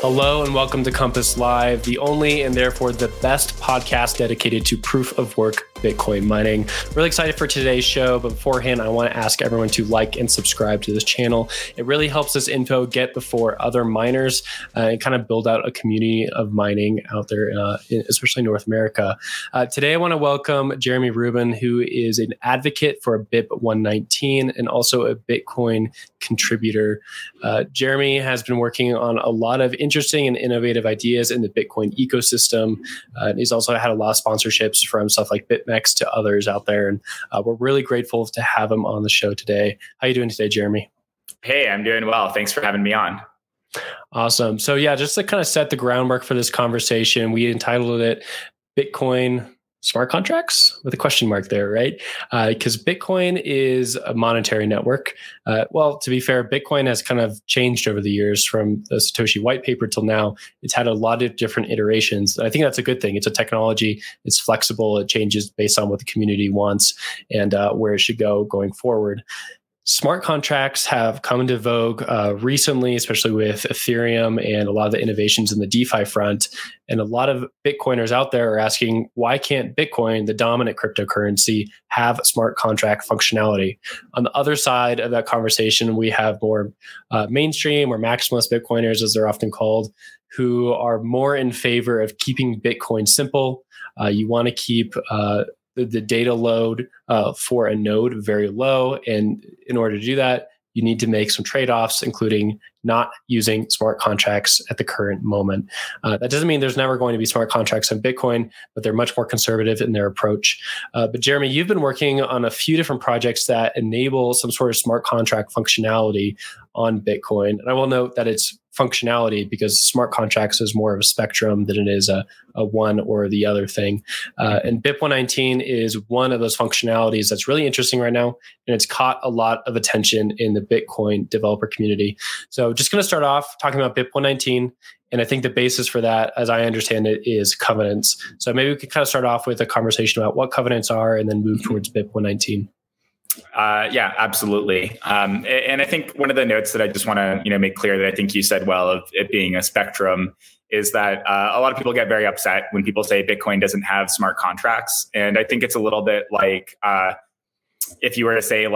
Hello and welcome to Compass Live, the only and therefore the best podcast dedicated to proof of work Bitcoin mining. Really excited for today's show, but beforehand, I want to ask everyone to like and subscribe to this channel. It really helps this info get before other miners and kind of build out a community of mining out there, especially North America. Today, I want to welcome Jeremy Rubin, who is an advocate for BIP 119 and also a Bitcoin contributor. Jeremy has been working on a lot of interesting and innovative ideas in the Bitcoin ecosystem. He's also had a lot of sponsorships from stuff like BitMEX to others out there. And we're really grateful to have him on the show today. How are you doing today, Jeremy? Hey, I'm doing well. Thanks for having me on. Awesome. So yeah, just to kind of set the groundwork for this conversation, we entitled it Bitcoin Smart Contracts with a question mark there, right? Because Bitcoin is a monetary network. Well, to be fair, Bitcoin has kind of changed over the years from the Satoshi white paper till now. It's had a lot of different iterations. I think that's a good thing. It's a technology. It's flexible. It changes based on what the community wants and where it should go going forward. Smart contracts have come into vogue recently, especially with Ethereum and a lot of the innovations in the DeFi front. And a lot of Bitcoiners out there are asking, why can't Bitcoin, the dominant cryptocurrency, have smart contract functionality? On the other side of that conversation, we have more mainstream or maximalist Bitcoiners, as they're often called, who are more in favor of keeping Bitcoin simple. You want to keep the data load for a node very low. And in order to do that, you need to make some trade-offs, including not using smart contracts at the current moment. That doesn't mean there's never going to be smart contracts on Bitcoin, but they're much more conservative in their approach. But Jeremy, you've been working on a few different projects that enable some sort of smart contract functionality on Bitcoin. And I will note that it's functionality because smart contracts is more of a spectrum than it is a one or the other thing. And BIP 119 is one of those functionalities that's really interesting right now. And it's caught a lot of attention in the Bitcoin developer community. So just going to start off talking about BIP 119. And I think the basis for that, as I understand it, is covenants. So maybe we could kind of start off with a conversation about what covenants are and then move towards BIP 119. Yeah, absolutely. And I think one of the notes that I just want to make clear that I think you said well of it being a spectrum is that a lot of people get very upset when people say Bitcoin doesn't have smart contracts. And I think it's a little bit like if you were to say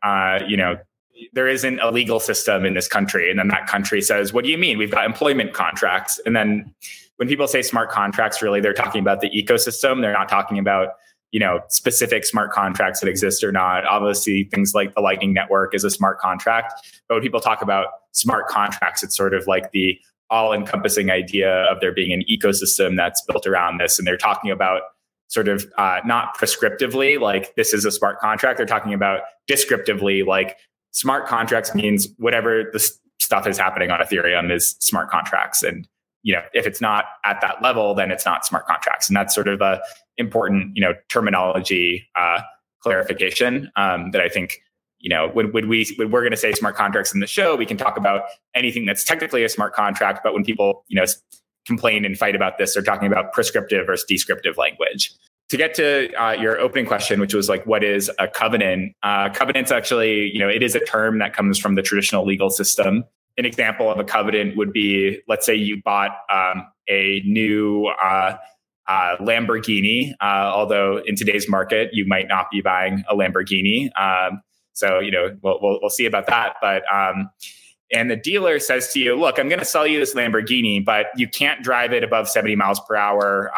there isn't a legal system in this country. And then that country says, what do you mean? We've got employment contracts. And then when people say smart contracts, really, they're talking about the ecosystem. They're not talking about specific smart contracts that exist or not. Obviously, things like the Lightning Network is a smart contract. But when people talk about smart contracts, it's sort of like the all-encompassing idea of there being an ecosystem that's built around this. And they're talking about sort of not prescriptively, like this is a smart contract. They're talking about descriptively, like smart contracts means whatever the stuff is happening on Ethereum is smart contracts. And if it's not at that level, then it's not smart contracts. And that's sort of a important, terminology clarification that I think, when we're going to say smart contracts in the show, we can talk about anything that's technically a smart contract. But when people, complain and fight about this, they're talking about prescriptive versus descriptive language. To get to your opening question, which was like, what is a covenant? Covenants actually, it is a term that comes from the traditional legal system. An example of a covenant would be, let's say you bought a new Lamborghini, although in today's market, you might not be buying a Lamborghini. So, we'll see about that. But and the dealer says to you, look, I'm going to sell you this Lamborghini, but you can't drive it above 70 miles per hour,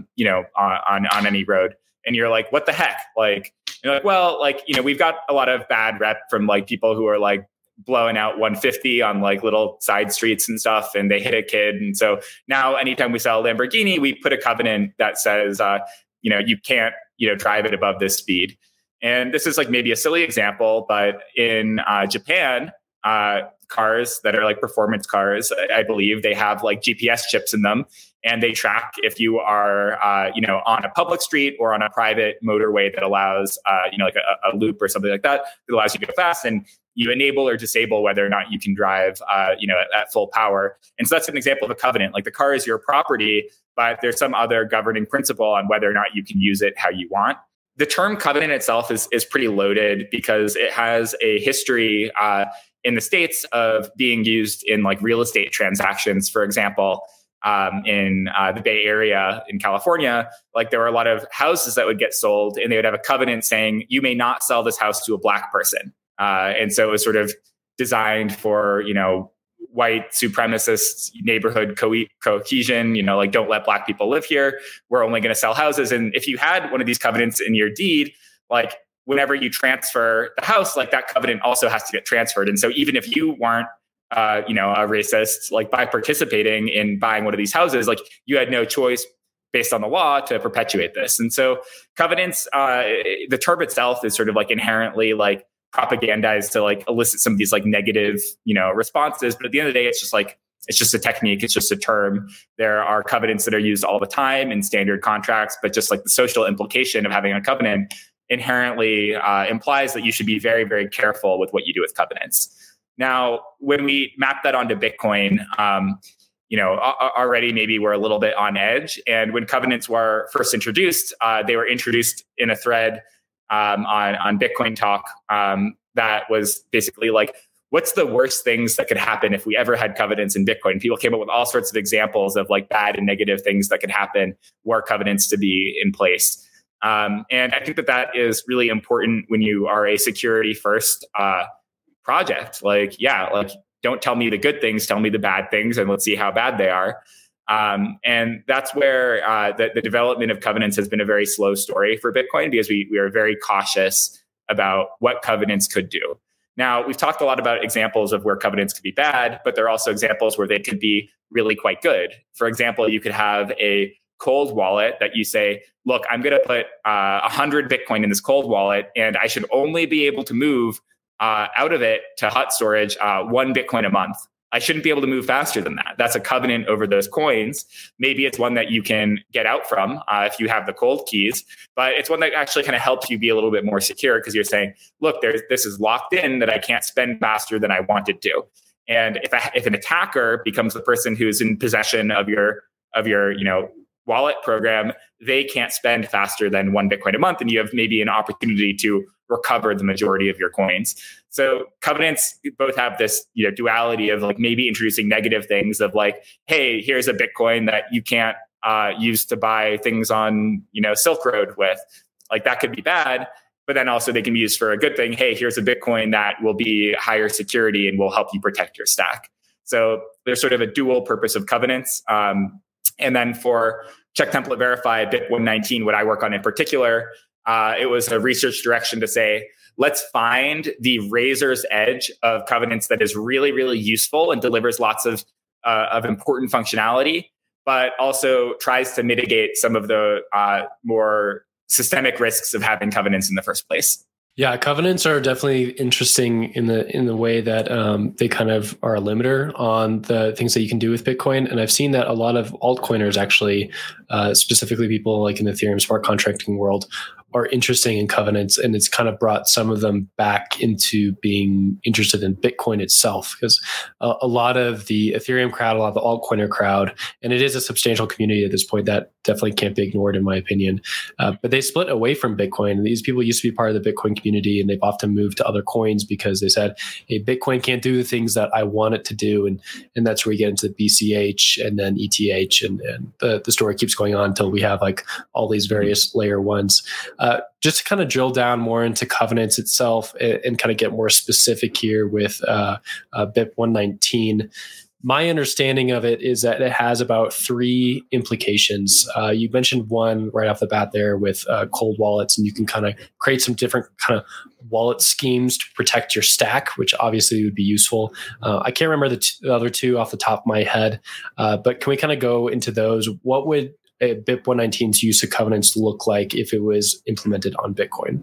on any road. And you're like, what the heck? You're like, well, we've got a lot of bad rep from people who are blowing out 150 on little side streets and stuff, and they hit a kid. And so now anytime we sell a Lamborghini, we put a covenant that says, you can't, drive it above this speed. And this is maybe a silly example, but in Japan, cars that are performance cars, I believe they have GPS chips in them, and they track if you are, on a public street or on a private motorway that allows, a loop or something like that, that allows you to go fast, and you enable or disable whether or not you can drive, at full power. And so that's an example of a covenant. The car is your property, but there's some other governing principle on whether or not you can use it how you want. The term covenant itself is pretty loaded because it has a history in the States of being used in like real estate transactions. For example, in the Bay Area in California, like there were a lot of houses that would get sold and they would have a covenant saying, you may not sell this house to a Black person. And so it was sort of designed for, white supremacist neighborhood cohesion, like don't let Black people live here. We're only going to sell houses. And if you had one of these covenants in your deed, like whenever you transfer the house, like that covenant also has to get transferred. And so even if you weren't, a racist, like by participating in buying one of these houses, like you had no choice based on the law to perpetuate this. And so covenants, the term itself is sort of like inherently like propagandized to like elicit some of these like negative, responses. But at the end of the day, it's just a technique. It's just a term. There are covenants that are used all the time in standard contracts, but just like the social implication of having a covenant inherently implies that you should be very, very careful with what you do with covenants. Now, when we map that onto Bitcoin, already maybe we're a little bit on edge. And when covenants were first introduced, they were introduced in a thread on Bitcoin Talk that was basically like, what's the worst things that could happen if we ever had covenants in Bitcoin? People came up with all sorts of examples of like bad and negative things that could happen were covenants to be in place. And I think that is really important when you are a security first project. Like, don't tell me the good things, tell me the bad things, and let's see how bad they are. And that's where the development of covenants has been a very slow story for Bitcoin, because we are very cautious about what covenants could do. Now, we've talked a lot about examples of where covenants could be bad, but there are also examples where they could be really quite good. For example, you could have a cold wallet that you say, look, I'm going to put 100 Bitcoin in this cold wallet, and I should only be able to move out of it to hot storage 1 Bitcoin a month. I shouldn't be able to move faster than that. That's a covenant over those coins. Maybe it's one that you can get out from if you have the cold keys, but it's one that actually kind of helps you be a little bit more secure, because you're saying, look, this is locked in that I can't spend faster than I wanted to. And if an attacker becomes the person who's in possession of your wallet program, they can't spend faster than 1 Bitcoin a month, and you have maybe an opportunity to recover the majority of your coins. So covenants both have this, duality of like maybe introducing negative things of like, hey, here's a Bitcoin that you can't use to buy things on, Silk Road with. Like that could be bad, but then also they can be used for a good thing. Hey, here's a Bitcoin that will be higher security and will help you protect your stack. So there's sort of a dual purpose of covenants. And then for Check Template Verify, BIP119, what I work on in particular, it was a research direction to say, let's find the razor's edge of covenants that is really, really useful and delivers lots of important functionality, but also tries to mitigate some of the more systemic risks of having covenants in the first place. Yeah, covenants are definitely interesting in the way that they kind of are a limiter on the things that you can do with Bitcoin. And I've seen that a lot of altcoiners actually, specifically people like in the Ethereum smart contracting world, are interesting in covenants, and it's kind of brought some of them back into being interested in Bitcoin itself, because a lot of the Ethereum crowd, a lot of the altcoiner crowd, and it is a substantial community at this point that definitely can't be ignored in my opinion, but they split away from Bitcoin. These people used to be part of the Bitcoin community, and they've often moved to other coins because they said, hey, Bitcoin can't do the things that I want it to do, and that's where we get into BCH and then ETH, and the story keeps going on until we have like all these various layer ones. Just to kind of drill down more into covenants itself and kind of get more specific here with BIP119, my understanding of it is that it has about 3 implications. You mentioned one right off the bat there with cold wallets, and you can kind of create some different kind of wallet schemes to protect your stack, which obviously would be useful. I can't remember the other 2 off the top of my head, but can we kind of go into those? What would BIP119's use of covenants look like if it was implemented on Bitcoin?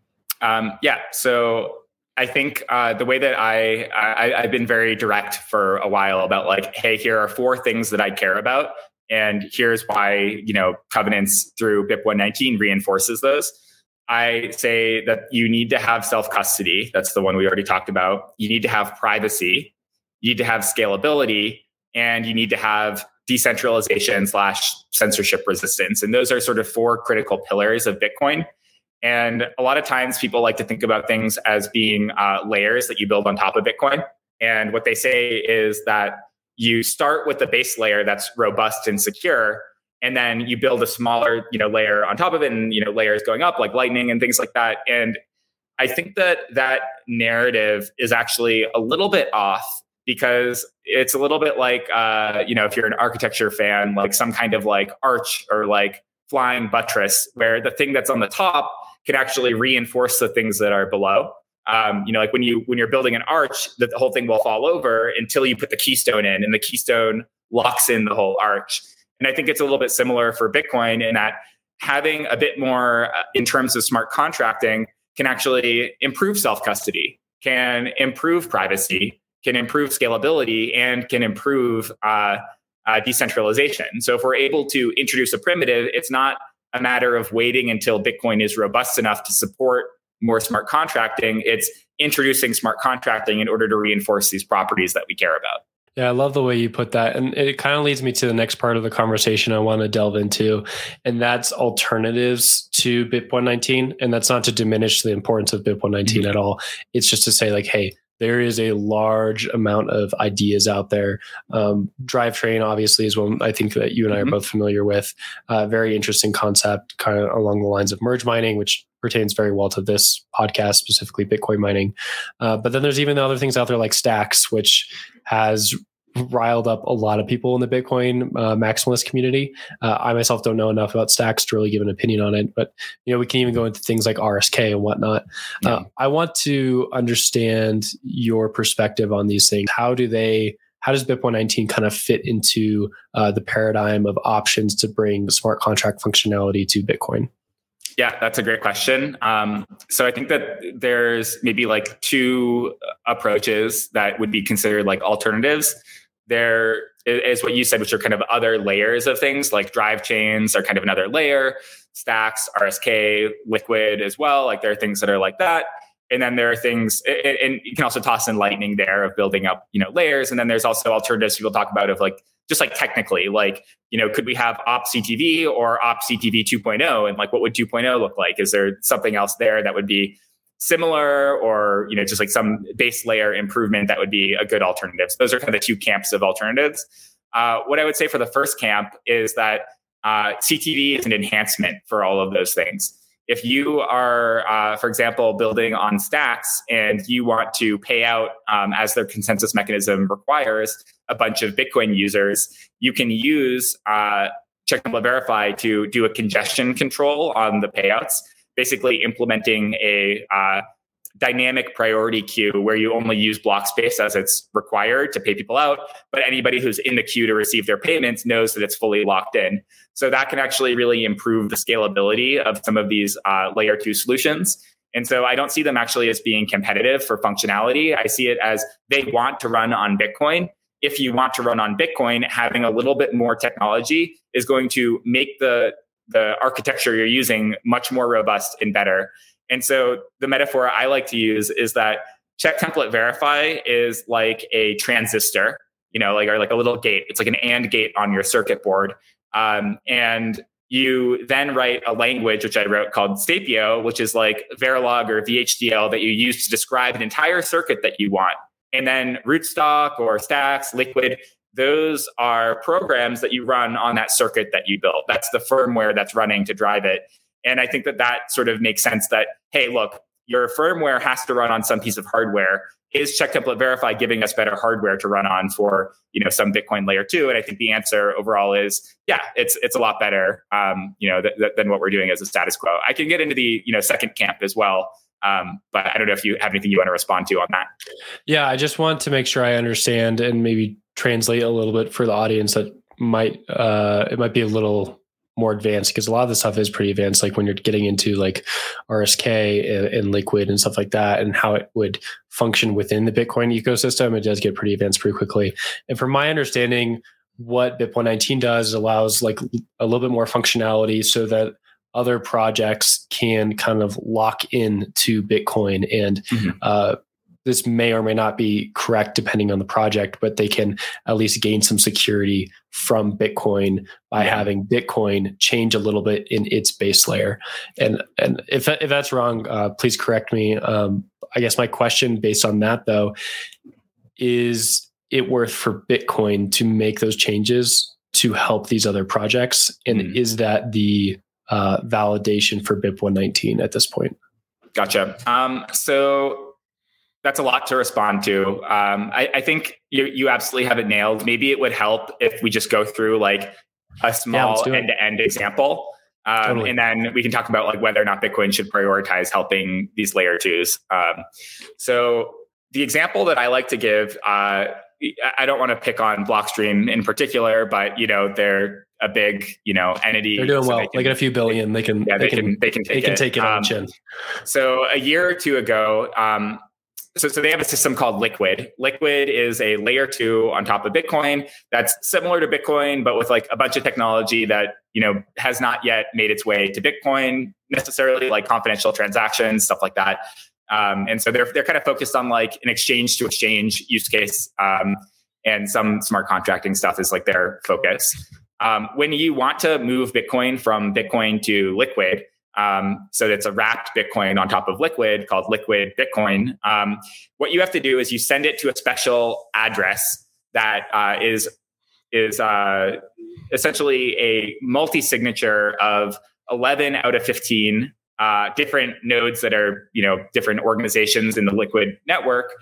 So I think the way that I've been very direct for a while about like, hey, here are 4 things that I care about, and here's why, covenants through BIP119 reinforces those. I say that you need to have self-custody. That's the one we already talked about. You need to have privacy. You need to have scalability, and you need to have decentralization /censorship resistance. And those are sort of 4 critical pillars of Bitcoin. And a lot of times people like to think about things as being layers that you build on top of Bitcoin. And what they say is that you start with the base layer that's robust and secure, and then you build a smaller, layer on top of it, and layers going up like Lightning and things like that. And I think that narrative is actually a little bit off, because it's a little bit like if you're an architecture fan, like some kind of like arch or like flying buttress, where the thing that's on the top can actually reinforce the things that are below. Like when you're building an arch, the whole thing will fall over until you put the keystone in, and the keystone locks in the whole arch. And I think it's a little bit similar for Bitcoin in that having a bit more in terms of smart contracting can actually improve self-custody, can improve privacy, can improve scalability, and can improve decentralization. So if we're able to introduce a primitive, it's not a matter of waiting until Bitcoin is robust enough to support more smart contracting. It's introducing smart contracting in order to reinforce these properties that we care about. Yeah, I love the way you put that. And it kind of leads me to the next part of the conversation I want to delve into, and that's alternatives to BIP 119. And that's not to diminish the importance of BIP 119 at all. It's just to say like, hey, there is a large amount of ideas out there. Drivetrain obviously is one I think that you and I are both familiar with. Very interesting concept, kind of along the lines of merge mining, which pertains very well to this podcast, specifically Bitcoin mining. But then there's even other things out there like Stacks, which has riled up a lot of people in the Bitcoin maximalist community. I myself don't know enough about Stacks to really give an opinion on it, but we can even go into things like RSK and whatnot. I want to understand your perspective on these things. How does BIP 119 kind of fit into the paradigm of options to bring smart contract functionality to Bitcoin? Yeah, that's a great question. So I think that there's maybe like two approaches that would be considered like alternatives. There is what you said, which are kind of other layers of things, like drive chains are kind of another layer, Stacks, RSK, Liquid as well. Like there are things that are like that. And then there are things, and you can also toss in Lightning there of building up, layers. And then there's also alternatives people talk about of like, just like technically, like, could we have OpCTV or OpCTV 2.0? And like, what would 2.0 look like? Is there something else there that would be similar, or, just like some base layer improvement that would be a good alternative? So those are kind of the two camps of alternatives. What I would say for the first camp is that CTV is an enhancement for all of those things. If you are, for example, building on Stacks and you want to pay out, as their consensus mechanism requires, a bunch of Bitcoin users, you can use Check Template Verify to do a congestion control on the payouts, basically implementing a dynamic priority queue where you only use block space as it's required to pay people out, but anybody who's in the queue to receive their payments knows that it's fully locked in. So that can actually really improve the scalability of some of these layer 2 solutions. And so I don't see them actually as being competitive for functionality. I see it as they want to run on Bitcoin. If you want to run on Bitcoin, having a little bit more technology is going to make the architecture you're using much more robust and better. And so the metaphor I like to use is that Check Template Verify is like a transistor, or like a little gate. It's like an AND gate on your circuit board. And you then write a language, which I wrote called Stapio, which is like Verilog or VHDL that you use to describe an entire circuit that you want. And then Rootstock or Stacks, Liquid, those are programs that you run on that circuit that you built. That's the firmware that's running to drive it. And I think that sort of makes sense that, hey, look, your firmware has to run on some piece of hardware. Is Check Template Verify giving us better hardware to run on for, some Bitcoin layer 2? And I think the answer overall is, yeah, it's a lot better, than what we're doing as a status quo. I can get into the, second camp as well. But I don't know if you have anything you want to respond to on that. Yeah, I just want to make sure I understand and maybe translate a little bit for the audience that it might be a little more advanced, because a lot of the stuff is pretty advanced. Like when you're getting into like RSK and Liquid and stuff like that, and how it would function within the Bitcoin ecosystem, it does get pretty advanced pretty quickly. And from my understanding, what BIP 119 does allows like a little bit more functionality so that other projects can kind of lock in to Bitcoin and this may or may not be correct depending on the project, but they can at least gain some security from Bitcoin by having Bitcoin change a little bit in its base layer. And if that's wrong, please correct me. I guess my question based on that though, is it worth for Bitcoin to make those changes to help these other projects? And is that the validation for BIP 119 at this point? Gotcha. So that's a lot to respond to. I think you absolutely have it nailed. Maybe it would help if we just go through like a small end-to-end example. Totally. And then we can talk about like whether or not Bitcoin should prioritize helping these layer twos. So the example that I like to give, I don't want to pick on Blockstream in particular, but they're a big, entity. They're doing well. They get a few billion. They can take it on the chin. So a year or two ago, so they have a system called Liquid. Liquid is a layer 2 on top of Bitcoin that's similar to Bitcoin, but with like a bunch of technology that, has not yet made its way to Bitcoin necessarily, like confidential transactions, stuff like that. And so they're kind of focused on like an exchange to exchange use case. And some smart contracting stuff is like their focus. When you want to move Bitcoin from Bitcoin to Liquid, so it's a wrapped Bitcoin on top of Liquid called Liquid Bitcoin. What you have to do is you send it to a special address that is essentially a multi-signature of 11 out of 15 different nodes that are different organizations in the Liquid network,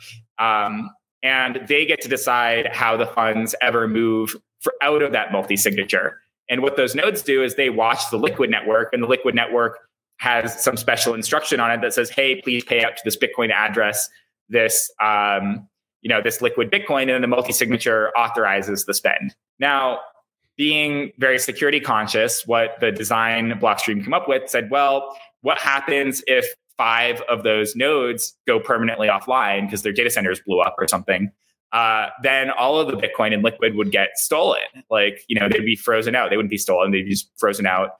and they get to decide how the funds ever move out of that multi-signature. And what those nodes do is they watch the Liquid network, and the Liquid network has some special instruction on it that says, hey, please pay out to this Bitcoin address, this Liquid Bitcoin, and then the multi-signature authorizes the spend. Now, being very security conscious, what the design Blockstream came up with said, well, what happens if 5 of those nodes go permanently offline because their data centers blew up or something? Then all of the Bitcoin in Liquid would get stolen. Like, they'd be frozen out. They wouldn't be stolen. They'd be just frozen out.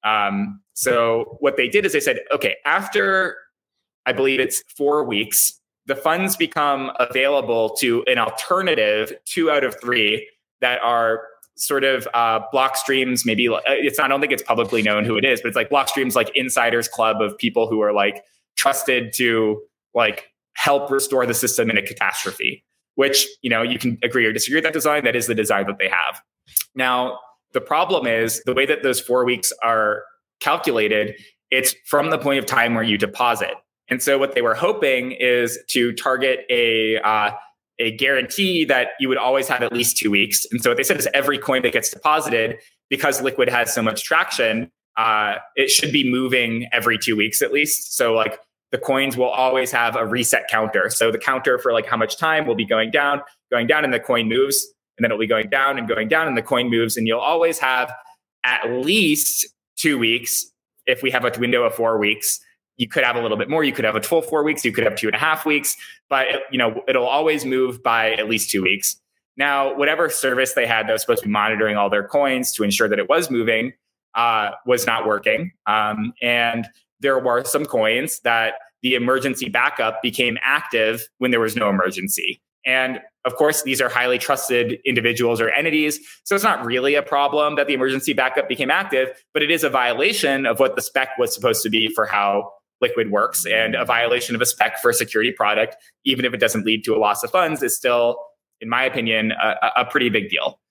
So what they did is they said, okay, after, I believe it's 4 weeks, the funds become available to an alternative 2 out of 3 that are sort of Blockstream's, maybe I don't think it's publicly known who it is, but it's like Blockstream's like insiders club of people who are like trusted to like help restore the system in a catastrophe. Which, you can agree or disagree with that design. That is the design that they have. Now, the problem is the way that those 4 weeks are calculated, it's from the point of time where you deposit. And so what they were hoping is to target a guarantee that you would always have at least 2 weeks. And so what they said is every coin that gets deposited, because Liquid has so much traction, it should be moving every 2 weeks at least. So like, the coins will always have a reset counter. So the counter for like how much time will be going down, and the coin moves, and then it'll be going down, and the coin moves. And you'll always have at least 2 weeks. If we have a window of 4 weeks, you could have a little bit more. You could have a full 4 weeks. You could have 2.5 weeks, but it'll always move by at least 2 weeks. Now, whatever service they had that was supposed to be monitoring all their coins to ensure that it was moving was not working. And there were some coins that the emergency backup became active when there was no emergency. And of course, these are highly trusted individuals or entities. So it's not really a problem that the emergency backup became active, but it is a violation of what the spec was supposed to be for how Liquid works, and a violation of a spec for a security product, even if it doesn't lead to a loss of funds, is still, in my opinion, a pretty big deal.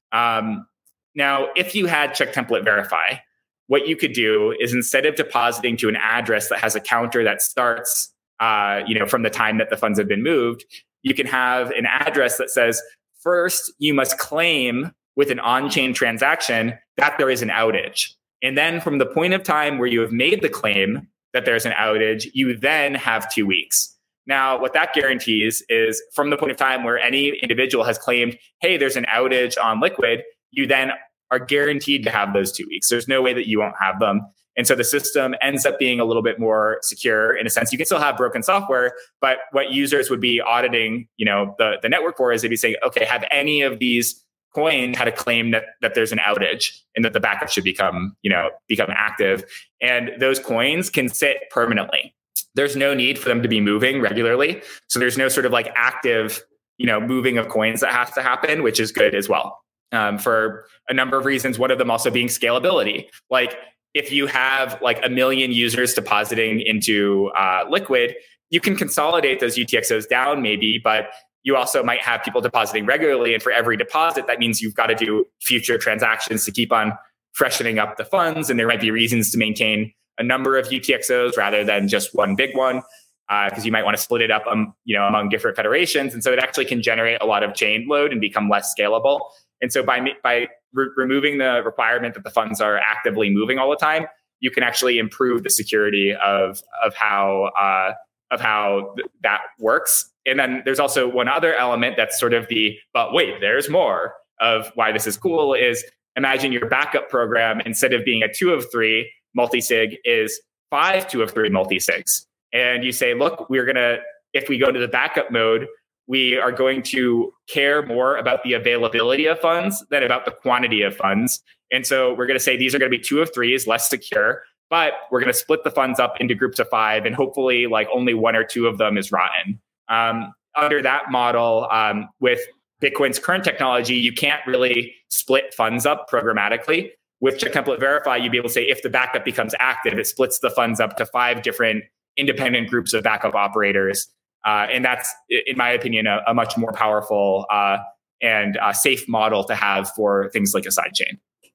Now, if you had check template verify, what you could do is instead of depositing to an address that has a counter that starts, from the time that the funds have been moved, you can have an address that says, first, you must claim with an on-chain transaction that there is an outage. And then from the point of time where you have made the claim that there's an outage, you then have 2 weeks. Now, what that guarantees is from the point of time where any individual has claimed, hey, there's an outage on Liquid, you then are guaranteed to have those 2 weeks. There's no way that you won't have them. And so the system ends up being a little bit more secure in a sense. You can still have broken software, but what users would be auditing, the network for is they'd be saying, okay, have any of these coins had a claim that there's an outage and that the backup should become active. And those coins can sit permanently. there's no need for them to be moving regularly. So there's no sort of like active, moving of coins that has to happen, which is good as well. For a number of reasons, one of them also being scalability. Like if you have like 1 million users depositing into Liquid, you can consolidate those UTXOs down maybe, but you also might have people depositing regularly. And for every deposit, that means you've got to do future transactions to keep on freshening up the funds. And there might be reasons to maintain a number of UTXOs rather than just one big one, because you might want to split it up, among different federations. And so it actually can generate a lot of chain load and become less scalable. And so by removing the requirement that the funds are actively moving all the time, you can actually improve the security of how that works. And then there's also one other element that's sort of but wait, there's more of why this is cool is imagine your backup program, instead of being a 2 of 3 multi-sig, is 5 2 of 3 multi-sigs. And you say, look, if we go to the backup mode, we are going to care more about the availability of funds than about the quantity of funds. And so we're going to say these are going to be 2 of 3s, less secure, but we're going to split the funds up into groups of 5, and hopefully like only 1 or 2 of them is rotten. Under that model, with Bitcoin's current technology, you can't really split funds up programmatically. With Check Template Verify, you'd be able to say if the backup becomes active, it splits the funds up to 5 different independent groups of backup operators. And that's, in my opinion, a much more powerful and safe model to have for things like a sidechain.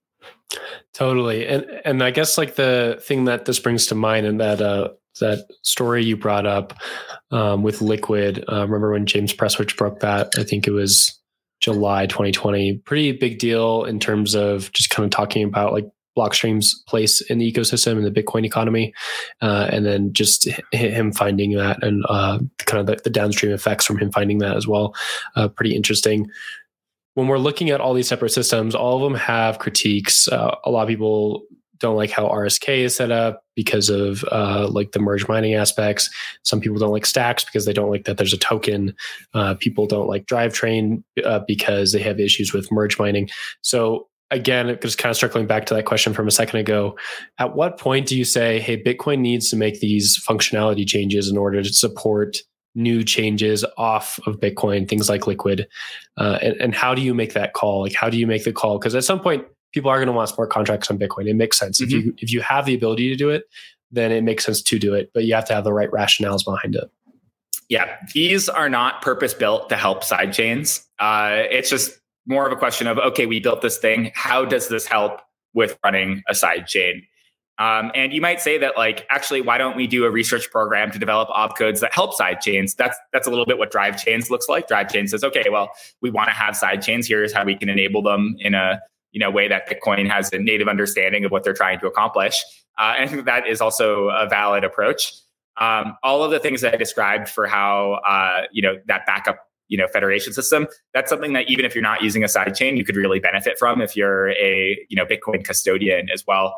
Totally. And I guess like the thing that this brings to mind, and that story you brought up with Liquid, remember when James Prestwich broke that? I think it was July 2020. Pretty big deal in terms of just kind of talking about like Blockstream's place in the ecosystem and the Bitcoin economy, and then just him finding that, and kind of the downstream effects from him finding that as well. Pretty interesting. When we're looking at all these separate systems, all of them have critiques. A lot of people don't like how RSK is set up because of like the merge mining aspects. Some people don't like Stacks because they don't like that there's a token. People don't like Drivetrain because they have issues with merge mining. So again, just kind of circling back to that question from a second ago, at what point do you say, hey, Bitcoin needs to make these functionality changes in order to support new changes off of Bitcoin, things like Liquid? And how do you make that call? Like, how do you make the call? Because at some point, people are going to want smart contracts on Bitcoin. It makes sense. Mm-hmm. If you have the ability to do it, then it makes sense to do it, but you have to have the right rationales behind it. Yeah, these are not purpose-built to help sidechains. It's just more of a question of, okay, we built this thing. How does this help with running a sidechain? And you might say that, like, actually, why don't we do a research program to develop opcodes that help sidechains? That's a little bit what Drivechains looks like. Drivechains says, okay, well, we want to have sidechains. Here's how we can enable them in a way that Bitcoin has a native understanding of what they're trying to accomplish. And I think that is also a valid approach. All of the things that I described for how that backup federation system, that's something that even if you're not using a sidechain, you could really benefit from if you're a Bitcoin custodian as well.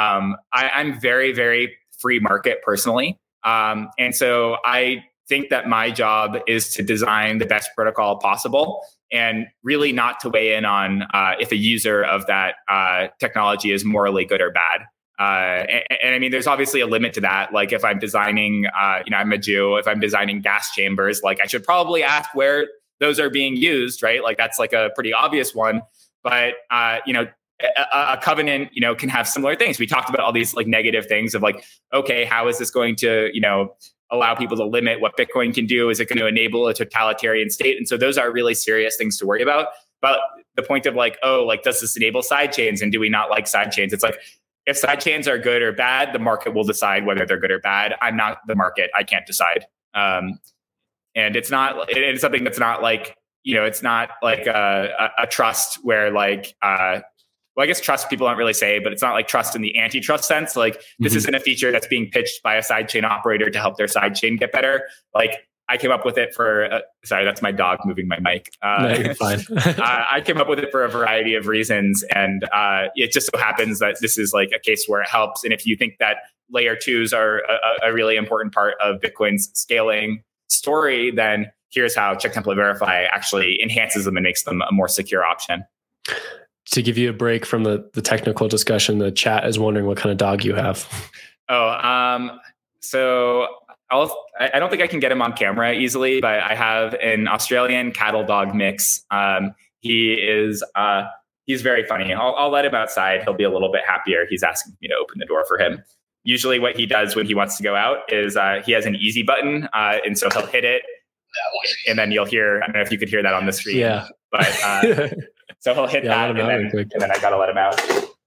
I'm very, very free market personally. And so I think that my job is to design the best protocol possible and really not to weigh in on if a user of that technology is morally good or bad. And I mean, there's obviously a limit to that. Like if I'm designing, I'm a Jew, if I'm designing gas chambers, like I should probably ask where those are being used, right? Like that's like a pretty obvious one. But, a covenant, can have similar things. We talked about all these like negative things of like, okay, how is this going to, allow people to limit what Bitcoin can do? Is it going to enable a totalitarian state? And so those are really serious things to worry about. But the point of like, does this enable sidechains? And do we not like sidechains? It's like, if sidechains are good or bad, the market will decide whether they're good or bad. I'm not the market. I can't decide. And it's something that's not like, it's not like a trust where like, I guess trust people don't really say, but it's not like trust in the antitrust sense. Like this isn't a feature that's being pitched by a sidechain operator to help their sidechain get better. Like I came up with it for, sorry, that's my dog moving my mic. No, you're fine. I came up with it for a variety of reasons. And it just so happens that this is like a case where it helps. And if you think that layer twos are a really important part of Bitcoin's scaling story, then here's how Check Template Verify actually enhances them and makes them a more secure option. To give you a break from the technical discussion, the chat is wondering what kind of dog you have. So I don't think I can get him on camera easily, but I have an Australian cattle dog mix. He's very funny. I'll let him outside. He'll be a little bit happier. He's asking me to open the door for him. Usually what he does when he wants to go out is he has an easy button. And so he'll hit it. And then you'll hear, I don't know if you could hear that on the screen. Yeah. But so he'll hit that and then I got to let him out.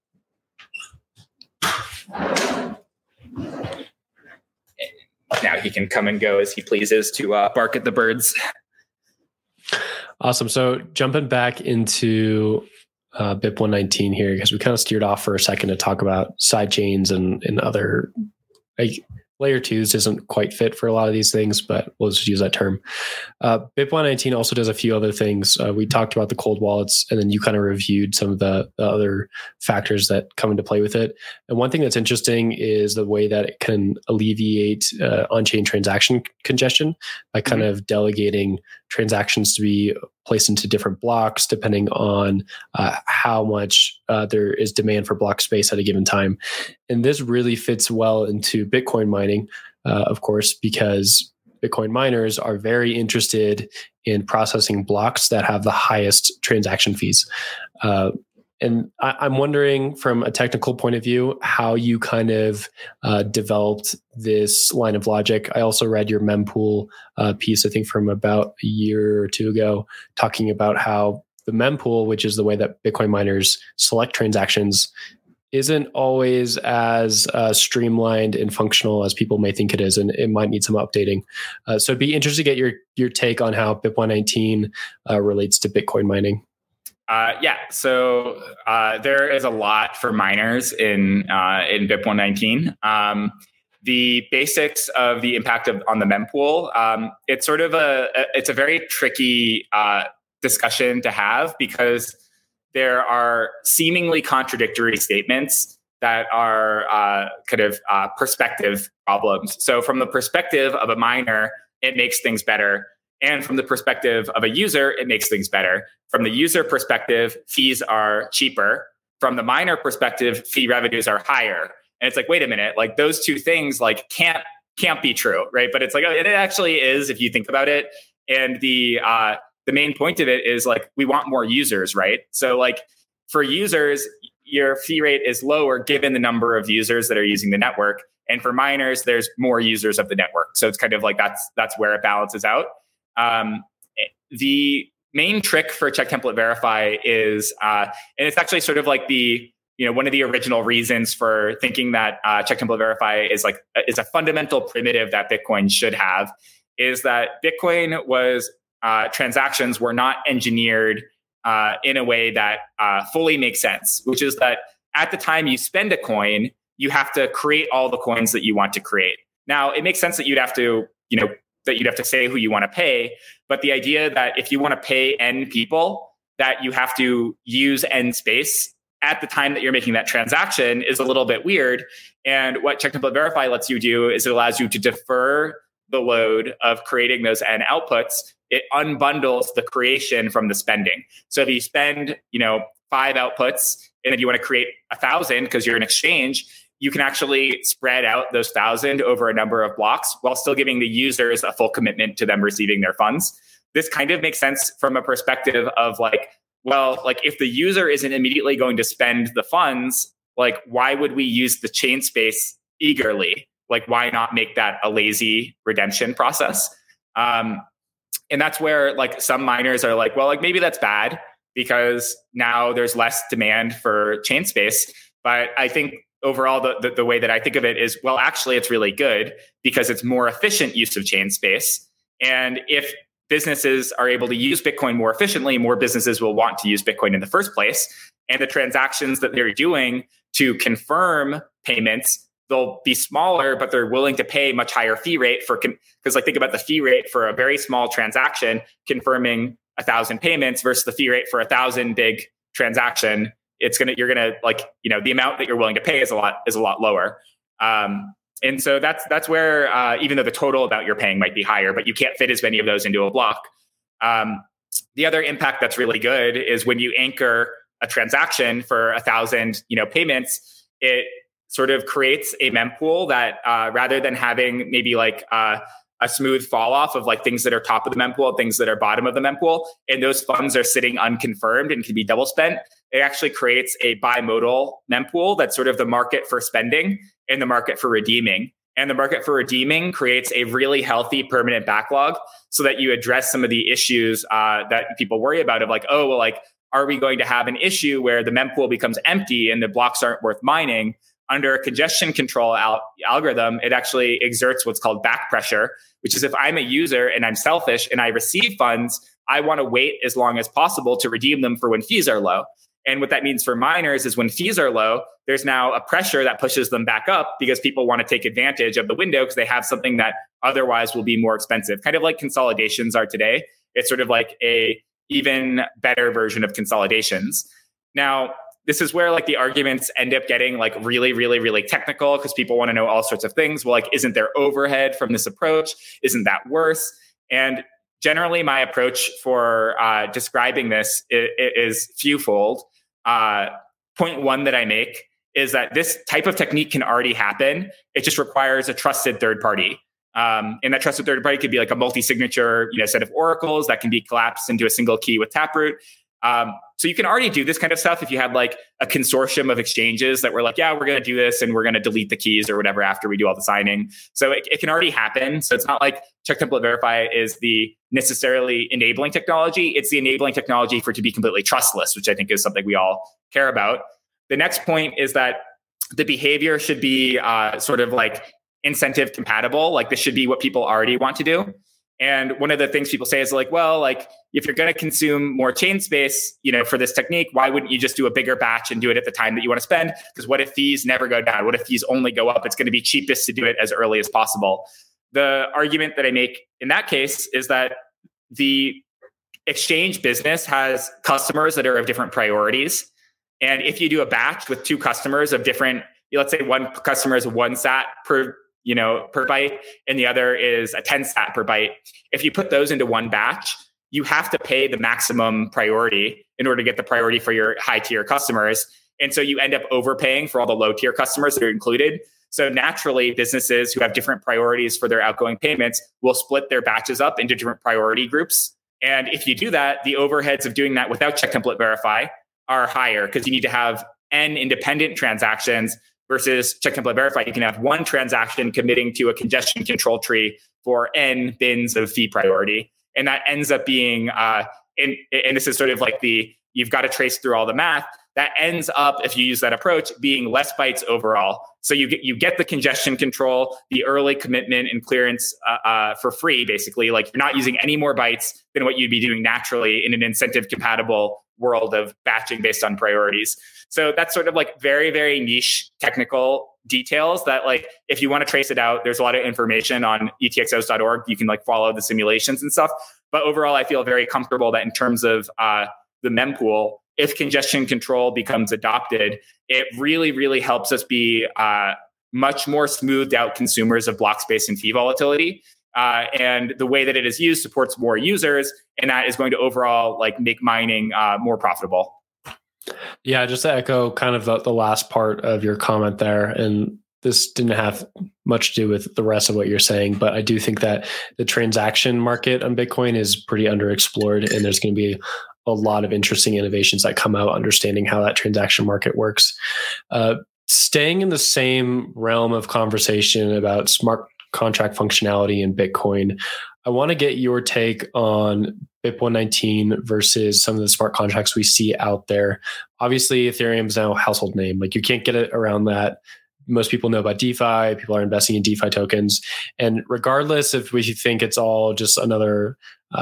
Now he can come and go as he pleases to bark at the birds. Awesome. So jumping back into BIP 119 here, because we kind of steered off for a second to talk about side chains and other, like, layer twos isn't quite fit for a lot of these things, but we'll just use that term. BIP 119 also does a few other things. We talked about the cold wallets, and then you kind of reviewed some of the other factors that come into play with it. And one thing that's interesting is the way that it can alleviate on-chain transaction congestion by kind of delegating transactions to be placed into different blocks depending on how much there is demand for block space at a given time. And this really fits well into Bitcoin mining, of course, because Bitcoin miners are very interested in processing blocks that have the highest transaction fees. And I'm wondering, from a technical point of view, how you kind of developed this line of logic. I also read your mempool piece, I think from about a year or two ago, talking about how the mempool, which is the way that Bitcoin miners select transactions, isn't always as streamlined and functional as people may think it is, and it might need some updating. So it'd be interesting to get your take on how BIP 119 relates to Bitcoin mining. So there is a lot for miners in BIP 119. The basics of the impact on the mempool, it's sort of it's a very tricky discussion to have, because there are seemingly contradictory statements that are perspective problems. So from the perspective of a miner, it makes things better. And from the perspective of a user, it makes things better. From the user perspective, fees are cheaper. From the miner perspective, fee revenues are higher. And it's like, wait a minute, like those two things like can't be true, right? But it's like, it actually is if you think about it. And the main point of it is like, we want more users, right? So like for users, your fee rate is lower given the number of users that are using the network. And for miners, there's more users of the network. So it's kind of like that's where it balances out. The main trick for Check Template Verify is, and it's actually sort of like one of the original reasons for thinking that Check Template Verify is a fundamental primitive that Bitcoin should have, is that Bitcoin was transactions were not engineered in a way that fully makes sense, which is that at the time you spend a coin, you have to create all the coins that you want to create. Now, it makes sense that you'd have to say who you want to pay. But the idea that if you want to pay N people, that you have to use N space at the time that you're making that transaction is a little bit weird. And what Check Template Verify lets you do is it allows you to defer the load of creating those N outputs. It unbundles the creation from the spending. So if you spend, 5 outputs and then you want to create 1,000 because you're an exchange, you can actually spread out those 1,000 over a number of blocks while still giving the users a full commitment to them receiving their funds. This kind of makes sense from a perspective of if the user isn't immediately going to spend the funds, why would we use the chain space eagerly? Why not make that a lazy redemption process? And that's where some miners are maybe that's bad because now there's less demand for chain space. But I think overall, the way that I think of it is, actually, it's really good because it's more efficient use of chain space. And if businesses are able to use Bitcoin more efficiently, more businesses will want to use Bitcoin in the first place. And the transactions that they're doing to confirm payments, they'll be smaller, but they're willing to pay much higher fee rate because think about the fee rate for a very small transaction confirming 1,000 payments versus the fee rate for 1,000 big transaction. You're gonna the amount that you're willing to pay is a lot lower. And so that's where even though the total amount you're paying might be higher, but you can't fit as many of those into a block. The other impact that's really good is when you anchor a transaction for 1,000 payments, it sort of creates a mempool that rather than having maybe like a smooth fall off of like things that are top of the mempool, things that are bottom of the mempool, and those funds are sitting unconfirmed and can be double spent, it actually creates a bimodal mempool that's sort of the market for spending and the market for redeeming. And the market for redeeming creates a really healthy permanent backlog so that you address some of the issues that people worry about of like, oh, well, like, are we going to have an issue where the mempool becomes empty and the blocks aren't worth mining? Under a congestion control algorithm, it actually exerts what's called back pressure, which is if I'm a user and I'm selfish and I receive funds, I want to wait as long as possible to redeem them for when fees are low. And what that means for miners is when fees are low, there's now a pressure that pushes them back up because people want to take advantage of the window because they have something that otherwise will be more expensive. Kind of like consolidations are today. It's sort of like a even better version of consolidations. Now, this is where like the arguments end up getting like really, really, really technical because people want to know all sorts of things. Well, like, isn't there overhead from this approach? Isn't that worse? And generally, my approach for describing this is fewfold. Point one that I make is that this type of technique can already happen. It just requires a trusted third party. And that trusted third party could be like a multi-signature, set of oracles that can be collapsed into a single key with Taproot. So you can already do this kind of stuff if you had like a consortium of exchanges that were like, yeah, we're going to do this and we're going to delete the keys or whatever after we do all the signing. So it can already happen. So it's not like Check Template Verify is the necessarily enabling technology. It's the enabling technology for it to be completely trustless, which I think is something we all care about. The next point is that the behavior should be sort of like incentive compatible. Like this should be what people already want to do. And one of the things people say is like, well, like if you're going to consume more chain space, for this technique, why wouldn't you just do a bigger batch and do it at the time that you want to spend? Because what if fees never go down? What if fees only go up? It's going to be cheapest to do it as early as possible. The argument that I make in that case is that the exchange business has customers that are of different priorities. And if you do a batch with two customers of different, let's say one customer is 1 sat per byte, and the other is a 10 sat per byte. If you put those into one batch, you have to pay the maximum priority in order to get the priority for your high tier customers. And so you end up overpaying for all the low tier customers that are included. So naturally, businesses who have different priorities for their outgoing payments will split their batches up into different priority groups. And if you do that, the overheads of doing that without Check Template Verify are higher because you need to have n independent transactions. Versus Check Template Verify, you can have one transaction committing to a congestion control tree for n bins of fee priority. And that ends up being, and this is sort of like you've got to trace through all the math, that ends up, if you use that approach, being less bytes overall. So you get the congestion control, the early commitment and clearance for free, basically. Like you're not using any more bytes than what you'd be doing naturally in an incentive compatible world of batching based on priorities. So that's sort of like very, very niche technical details that like, if you want to trace it out, there's a lot of information on etxos.org. You can like follow the simulations and stuff. But overall, I feel very comfortable that in terms of the mempool, if congestion control becomes adopted, it really, really helps us be much more smoothed out consumers of block space and fee volatility. And the way that it is used supports more users, and that is going to overall like make mining more profitable. Yeah, just to echo kind of the last part of your comment there, and this didn't have much to do with the rest of what you're saying, but I do think that the transaction market on Bitcoin is pretty underexplored, and there's going to be a lot of interesting innovations that come out understanding how that transaction market works. Staying in the same realm of conversation about smart contract functionality in Bitcoin, I want to get your take on BIP119 versus some of the smart contracts we see out there. Obviously, Ethereum is now a household name. Like you can't get it around that. Most people know about DeFi. People are investing in DeFi tokens. And regardless if we think it's all just another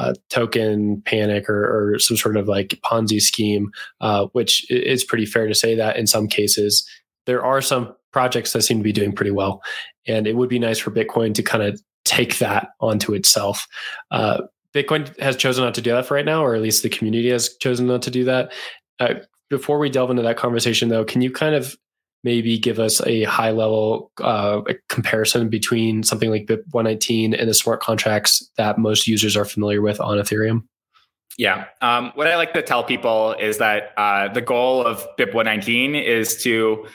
token panic or some sort of like Ponzi scheme, which is pretty fair to say that in some cases, there are some projects that seem to be doing pretty well. And it would be nice for Bitcoin to kind of take that onto itself. Bitcoin has chosen not to do that for right now, or at least the community has chosen not to do that. Before we delve into that conversation, though, can you kind of maybe give us a high level comparison between something like BIP119 and the smart contracts that most users are familiar with on Ethereum? Yeah. What I like to tell people is that the goal of BIP119 is to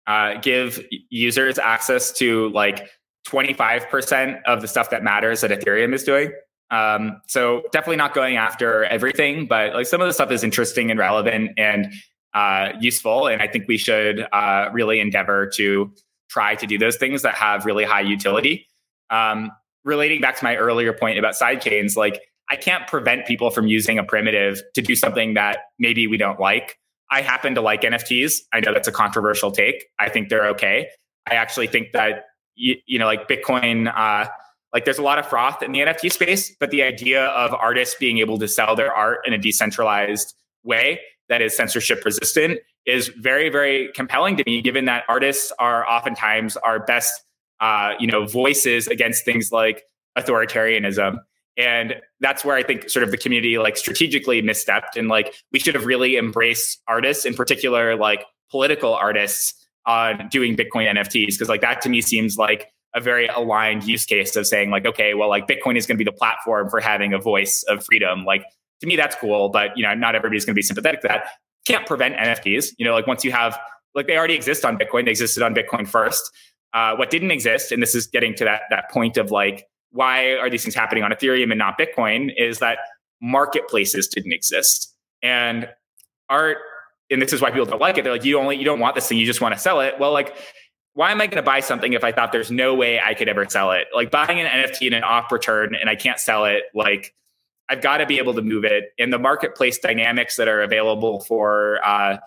give users access to like 25% of the stuff that matters that Ethereum is doing. So definitely not going after everything, but like some of the stuff is interesting and relevant and useful. And I think we should really endeavor to try to do those things that have really high utility. Relating back to my earlier point about sidechains, like I can't prevent people from using a primitive to do something that maybe we don't like. I happen to like NFTs. I know that's a controversial take. I think they're okay. I actually think that, like Bitcoin, like there's a lot of froth in the NFT space, but the idea of artists being able to sell their art in a decentralized way that is censorship resistant is very, very compelling to me, given that artists are oftentimes our best, voices against things like authoritarianism. And that's where I think sort of the community like strategically misstepped, and like we should have really embraced artists, in particular like political artists, on doing Bitcoin NFTs, because like that to me seems like a very aligned use case of saying like, okay, well, like Bitcoin is going to be the platform for having a voice of freedom. Like to me, that's cool, but not everybody's going to be sympathetic to that. Can't prevent NFTs. Like once you have, like they already exist on Bitcoin, they existed on Bitcoin first. What didn't exist, and this is getting to that point of like, why are these things happening on Ethereum and not Bitcoin, is that marketplaces didn't exist. And art, and this is why people don't like it. They're like, you don't want this thing, you just want to sell it. Well, like, why am I going to buy something if I thought there's no way I could ever sell it? Like buying an NFT in an off return and I can't sell it, like I've got to be able to move it. And the marketplace dynamics that are available for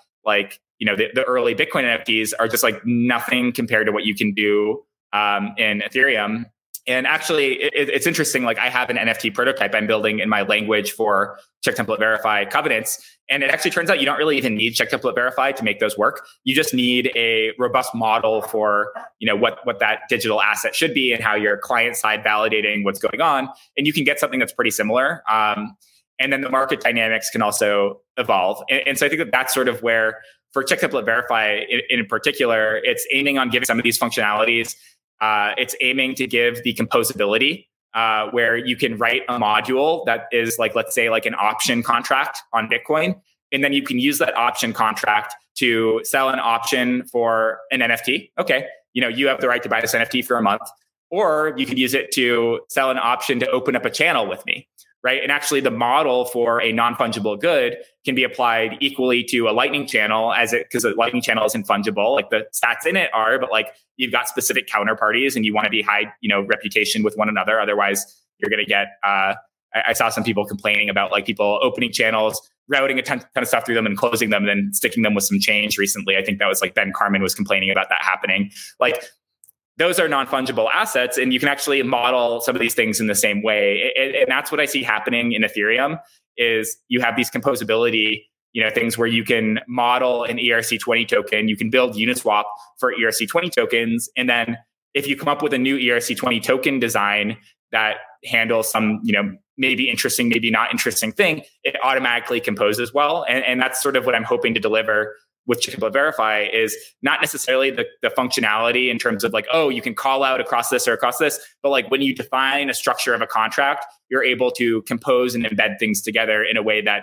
the early Bitcoin NFTs are just like nothing compared to what you can do in Ethereum. And actually, it's interesting. Like I have an NFT prototype I'm building in my language for Check Template Verify covenants. And it actually turns out you don't really even need Check Template Verify to make those work. You just need a robust model for, what that digital asset should be and how your client side validating what's going on. And you can get something that's pretty similar. And then the market dynamics can also evolve. And so I think that's sort of where, for Check Template Verify in particular, it's aiming on giving some of these functionalities. It's aiming to give the composability where you can write a module that is like, let's say like an option contract on Bitcoin. And then you can use that option contract to sell an option for an NFT. Okay. You have the right to buy this NFT for a month, or you can use it to sell an option to open up a channel with me. Right. And actually the model for a non-fungible good can be applied equally to a Lightning channel because a Lightning channel isn't fungible. Like the stats in it are, but like you've got specific counterparties and you want to be high, reputation with one another. Otherwise you're going to get, I saw some people complaining about like people opening channels, routing a ton of stuff through them and closing them, and then sticking them with some change recently. I think that was like Ben Carmen was complaining about that happening. Like, those are non-fungible assets, and you can actually model some of these things in the same way. And that's what I see happening in Ethereum is you have these composability, things where you can model an ERC20 token, you can build Uniswap for ERC20 tokens. And then if you come up with a new ERC20 token design that handles some, maybe interesting, maybe not interesting thing, it automatically composes well. And that's sort of what I'm hoping to deliver with Check Template Verify, is not necessarily the functionality in terms of like, oh, you can call out across this or across this, but like when you define a structure of a contract, you're able to compose and embed things together in a way that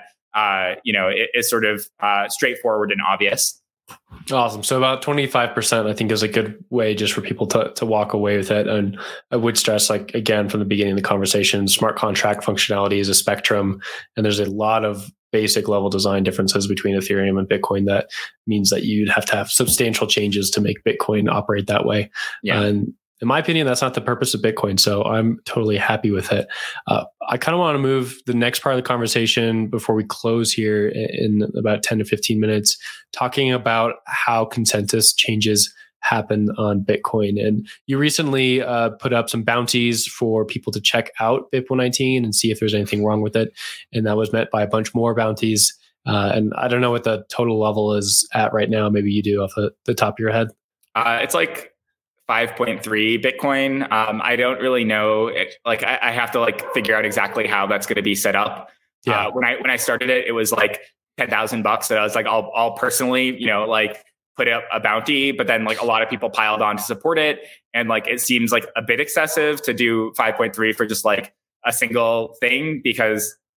is sort of straightforward and obvious. Awesome. So about 25%, I think, is a good way just for people to walk away with it. And I would stress, like, again, from the beginning of the conversation, smart contract functionality is a spectrum. And there's a lot of basic level design differences between Ethereum and Bitcoin that means that you'd have to have substantial changes to make Bitcoin operate that way. Yeah. And in my opinion, that's not the purpose of Bitcoin. So I'm totally happy with it. I kind of want to move the next part of the conversation before we close here in about 10 to 15 minutes, talking about how consensus changes happen on Bitcoin. And you recently put up some bounties for people to check out BIP119 and see if there's anything wrong with it. And that was met by a bunch more bounties. And I don't know what the total level is at right now. Maybe you do off the top of your head. It's like 5.3 Bitcoin. I don't really know. I have to figure out exactly how that's going to be set up. Yeah. When I started it, it was like $10,000. So I was like, I'll personally, put up a bounty, but then a lot of people piled on to support it. And it seems like a bit excessive to do 5.3 for just a single thing, because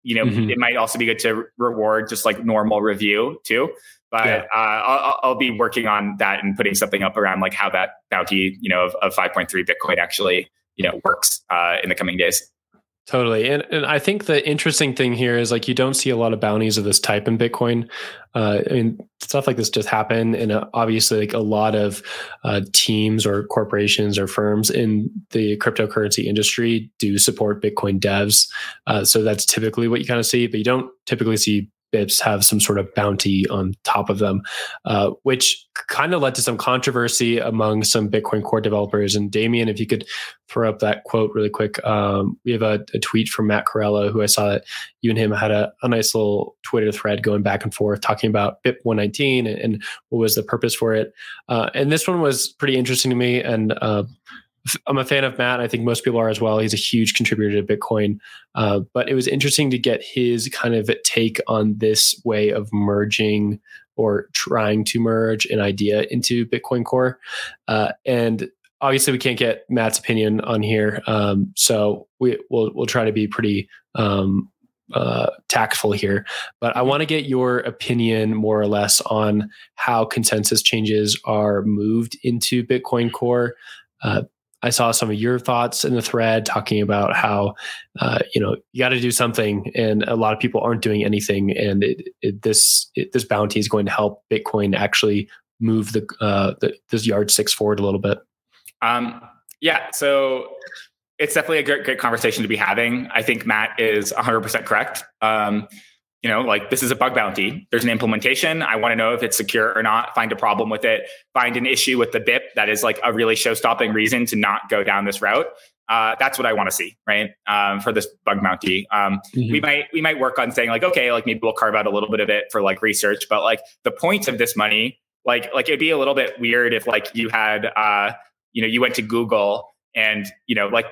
it might also be good to reward just like normal review too. But I'll be working on that and putting something up around like how that bounty, of 5.3 Bitcoin actually, works in the coming days. Totally. And I think the interesting thing here is like you don't see a lot of bounties of this type in Bitcoin. I mean, stuff like this just happen. And obviously like a lot of teams or corporations or firms in the cryptocurrency industry do support Bitcoin devs. So that's typically what you kind of see, but you don't typically see BIPs have some sort of bounty on top of them, which kind of led to some controversy among some Bitcoin core developers. And Damien, if you could throw up that quote really quick. We have a tweet from Matt Corella, who I saw that you and him had a nice little Twitter thread going back and forth talking about BIP 119 and what was the purpose for it. And this one was pretty interesting to me. And I'm a fan of Matt. I think most people are as well. He's a huge contributor to Bitcoin. But it was interesting to get his kind of take on this way of merging or trying to merge an idea into Bitcoin Core. And obviously we can't get Matt's opinion on here. So we'll try to be pretty tactful here. But I want to get your opinion more or less on how consensus changes are moved into Bitcoin Core. I saw some of your thoughts in the thread talking about how, you got to do something, and a lot of people aren't doing anything. And this bounty is going to help Bitcoin actually move this yardsticks forward a little bit. So it's definitely a great conversation to be having. I think Matt is 100% correct. Like this is a bug bounty. There's an implementation. I want to know if it's secure or not, find a problem with it, find an issue with the BIP that is like a really show-stopping reason to not go down this route. That's what I want to see, right? For this bug bounty. We might work on saying like, okay, like maybe we'll carve out a little bit of it for like research, but like the point of this money, like it'd be a little bit weird if like you had, you went to Google and, like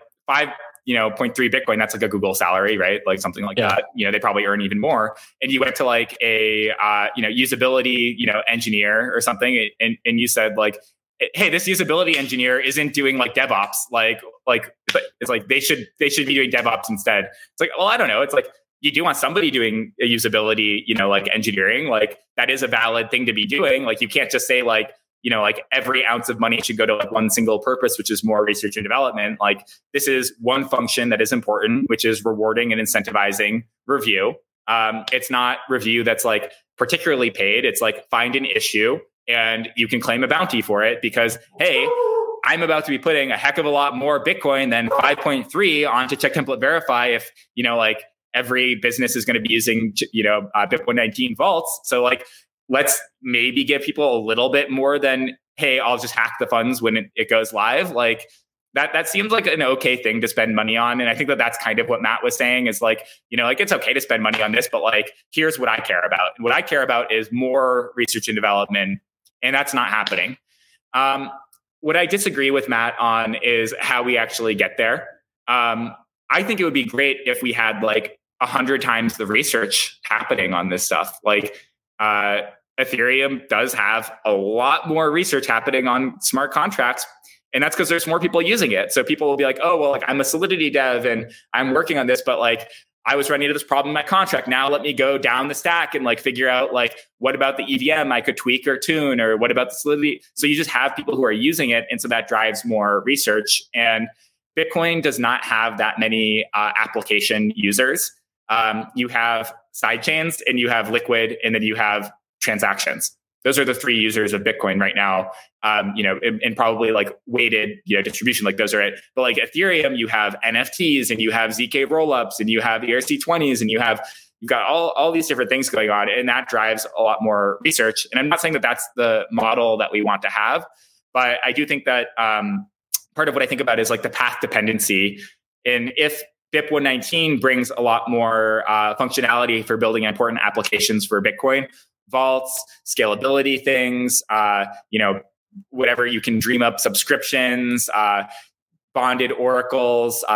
0.3 Bitcoin, that's like a Google salary, right? Like something like that. They probably earn even more. And you went to like a, usability, engineer or something. And you said like, hey, this usability engineer isn't doing like DevOps. Like it's like, they should be doing DevOps instead. It's like, well, I don't know. It's like, you do want somebody doing a usability, like engineering, like that is a valid thing to be doing. Like you can't just say like, like every ounce of money should go to like one single purpose, which is more research and development. Like this is one function that is important, which is rewarding and incentivizing review. It's not review that's like particularly paid. It's like find an issue and you can claim a bounty for it because, hey, I'm about to be putting a heck of a lot more Bitcoin than 5.3 onto Check Template Verify if, like every business is going to be using, BIP 119 vaults. So like, let's maybe give people a little bit more than, hey, I'll just hack the funds when it goes live. Like that seems like an okay thing to spend money on. And I think that's kind of what Matt was saying is like, like it's okay to spend money on this, but like, here's what I care about. What I care about is more research and development. And that's not happening. What I disagree with Matt on is how we actually get there. I think it would be great if we had like 100 times the research happening on this stuff. Like, Ethereum does have a lot more research happening on smart contracts. And that's because there's more people using it. So people will be like, oh, well, like I'm a Solidity dev and I'm working on this, but like I was running into this problem in my contract. Now let me go down the stack and like figure out like, what about the EVM I could tweak or tune, or what about the Solidity? So you just have people who are using it. And so that drives more research. And Bitcoin does not have that many application users. You have sidechains and you have liquid and then you have transactions. Those are the three users of Bitcoin right now. And probably like weighted, distribution, like those are it. But like Ethereum, you have NFTs and you have ZK rollups and you have ERC20s and you've got all these different things going on. And that drives a lot more research. And I'm not saying that that's the model that we want to have, but I do think that part of what I think about is like the path dependency. And if BIP 119 brings a lot more functionality for building important applications for Bitcoin, vaults, scalability things, whatever you can dream up, subscriptions, bonded oracles,